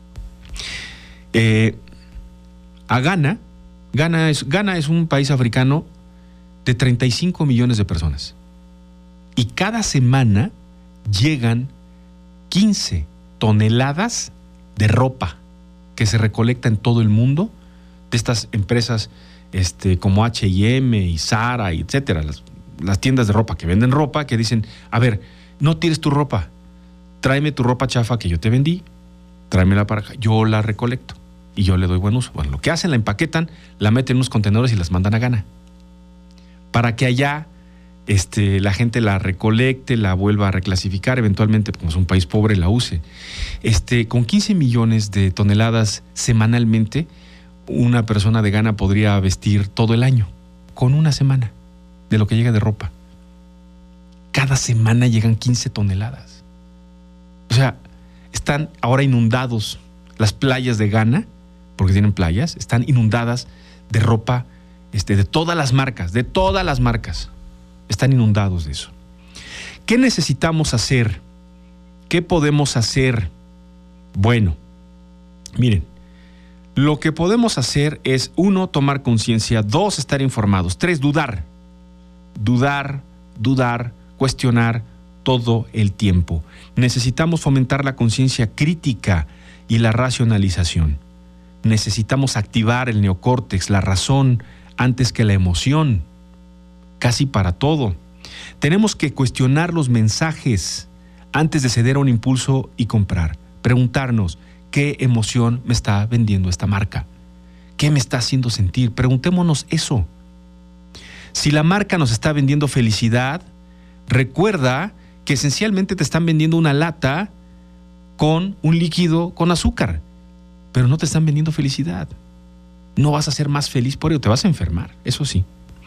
Eh, a Ghana, Ghana es, Ghana es un país africano de treinta y cinco millones de personas. Y cada semana llegan quince toneladas de ropa que se recolecta en todo el mundo de estas empresas este, como H y M y Zara, y etcétera, las, las tiendas de ropa que venden ropa, que dicen, a ver, no tires tu ropa, tráeme tu ropa chafa que yo te vendí, tráemela para acá, yo la recolecto y yo le doy buen uso. Bueno, lo que hacen, la empaquetan, la meten en unos contenedores y las mandan a Ghana, para que allá Este, la gente la recolecte, la vuelva a reclasificar, eventualmente, como es un país pobre, la use. Este, con quince millones de toneladas semanalmente, una persona de Ghana podría vestir todo el año, con una semana, de lo que llega de ropa. Cada semana llegan quince toneladas. O sea, están ahora inundados las playas de Ghana, porque tienen playas, están inundadas de ropa este, de todas las marcas, de todas las marcas. Están inundados de eso. ¿Qué necesitamos hacer? ¿Qué podemos hacer? Bueno, miren, lo que podemos hacer es, uno, tomar conciencia, dos, estar informados, tres, dudar. Dudar, dudar, cuestionar todo el tiempo. Necesitamos fomentar la conciencia crítica y la racionalización. Necesitamos activar el neocórtex, la razón, antes que la emoción. Casi para todo. Tenemos que cuestionar los mensajes antes de ceder a un impulso y comprar. Preguntarnos, ¿qué emoción me está vendiendo esta marca? ¿Qué me está haciendo sentir? Preguntémonos eso. Si la marca nos está vendiendo felicidad, recuerda que esencialmente te están vendiendo una lata con un líquido con azúcar, pero no te están vendiendo felicidad. No vas a ser más feliz por ello, te vas a enfermar, eso sí.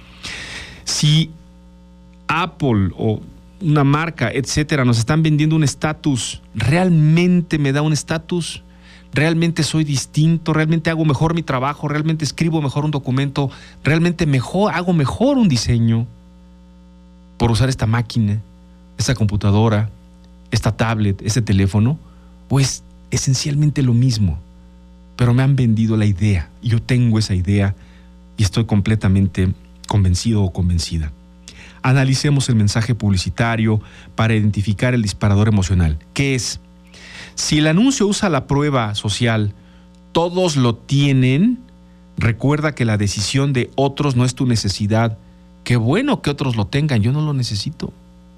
Si Apple o una marca, etcétera, nos están vendiendo un estatus, ¿realmente me da un estatus? ¿Realmente soy distinto? ¿Realmente hago mejor mi trabajo? ¿Realmente escribo mejor un documento? ¿Realmente mejor, hago mejor un diseño por usar esta máquina, esta computadora, esta tablet, este teléfono? ¿O es esencialmente lo mismo? Pero me han vendido la idea. Yo tengo esa idea y estoy completamente convencido o convencida. Analicemos el mensaje publicitario para identificar el disparador emocional. ¿Qué es? Si el anuncio usa la prueba social, todos lo tienen, recuerda que la decisión de otros no es tu necesidad. Qué bueno que otros lo tengan, yo no lo necesito.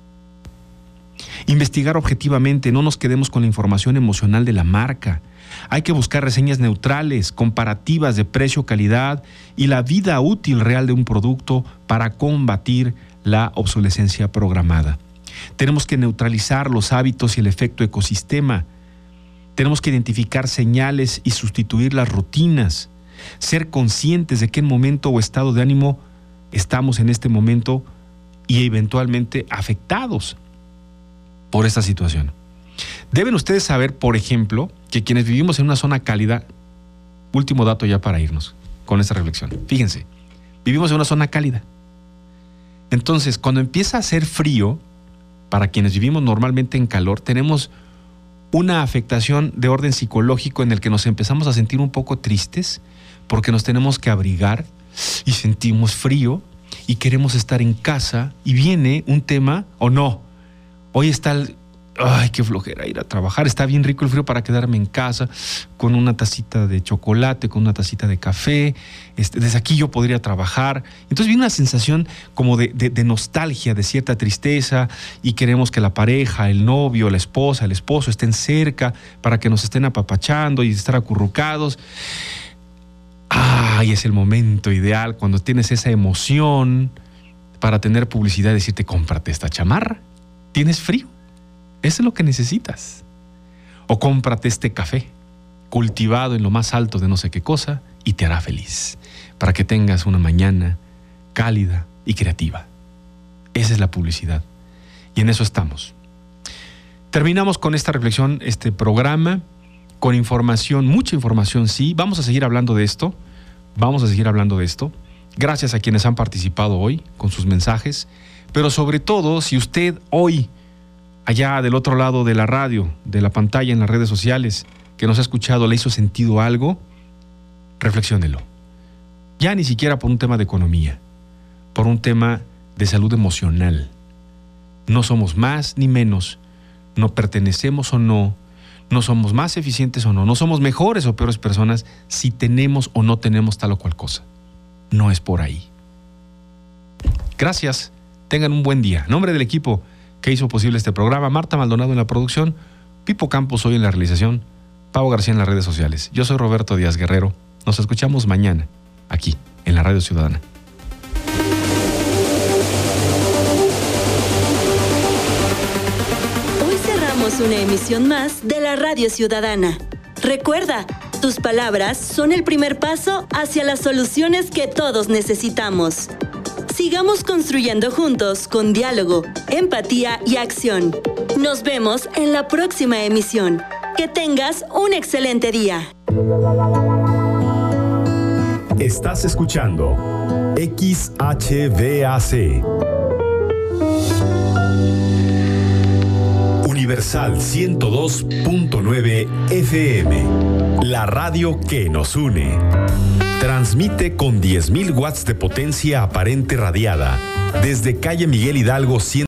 Investigar objetivamente, no nos quedemos con la información emocional de la marca. Hay que buscar reseñas neutrales, comparativas de precio, calidad y la vida útil real de un producto para combatir la obsolescencia programada. Tenemos que neutralizar los hábitos y el efecto ecosistema. Tenemos que identificar señales y sustituir las rutinas. Ser conscientes de qué momento o estado de ánimo estamos en este momento y eventualmente afectados por esta situación. Deben ustedes saber, por ejemplo, que quienes vivimos en una zona cálida, último dato ya para irnos con esta reflexión. Fíjense, vivimos en una zona cálida. Entonces, cuando empieza a hacer frío, para quienes vivimos normalmente en calor, tenemos una afectación de orden psicológico en el que nos empezamos a sentir un poco tristes porque nos tenemos que abrigar y sentimos frío y queremos estar en casa y viene un tema, o no, hoy está el, ay, qué flojera ir a trabajar. Está bien rico el frío para quedarme en casa con una tacita de chocolate, con una tacita de café. Este, desde aquí yo podría trabajar. Entonces viene una sensación como de, de, de nostalgia, de cierta tristeza, y queremos que la pareja, el novio, la esposa, el esposo estén cerca para que nos estén apapachando y estar acurrucados. Ay, es el momento ideal cuando tienes esa emoción para tener publicidad y decirte, cómprate esta chamarra. ¿Tienes frío? Eso es lo que necesitas. O cómprate este café cultivado en lo más alto de no sé qué cosa y te hará feliz, para que tengas una mañana cálida y creativa. Esa es la publicidad. Y en eso estamos. Terminamos con esta reflexión, este programa, con información, mucha información, sí. Vamos a seguir hablando de esto. Vamos a seguir hablando de esto. Gracias a quienes han participado hoy con sus mensajes. Pero sobre todo, si usted hoy, allá del otro lado de la radio, de la pantalla, en las redes sociales, que nos ha escuchado, le hizo sentido algo, reflexiónelo. Ya ni siquiera por un tema de economía, por un tema de salud emocional. No somos más ni menos, no pertenecemos o no, no somos más eficientes o no, no somos mejores o peores personas si tenemos o no tenemos tal o cual cosa. No es por ahí. Gracias, tengan un buen día. En nombre del equipo que hizo posible este programa, Marta Maldonado en la producción, Pipo Campos hoy en la realización, Pavo García en las redes sociales. Yo soy Roberto Díaz Guerrero. Nos escuchamos mañana, aquí, en la Radio Ciudadana. Hoy cerramos una emisión más de la Radio Ciudadana. Recuerda, tus palabras son el primer paso hacia las soluciones que todos necesitamos. Sigamos construyendo juntos con diálogo, empatía y acción. Nos vemos en la próxima emisión. Que tengas un excelente día. Estás escuchando X H V A C. Universal ciento dos punto nueve F M. La radio que nos une. Transmite con diez mil watts de potencia aparente radiada desde calle Miguel Hidalgo cien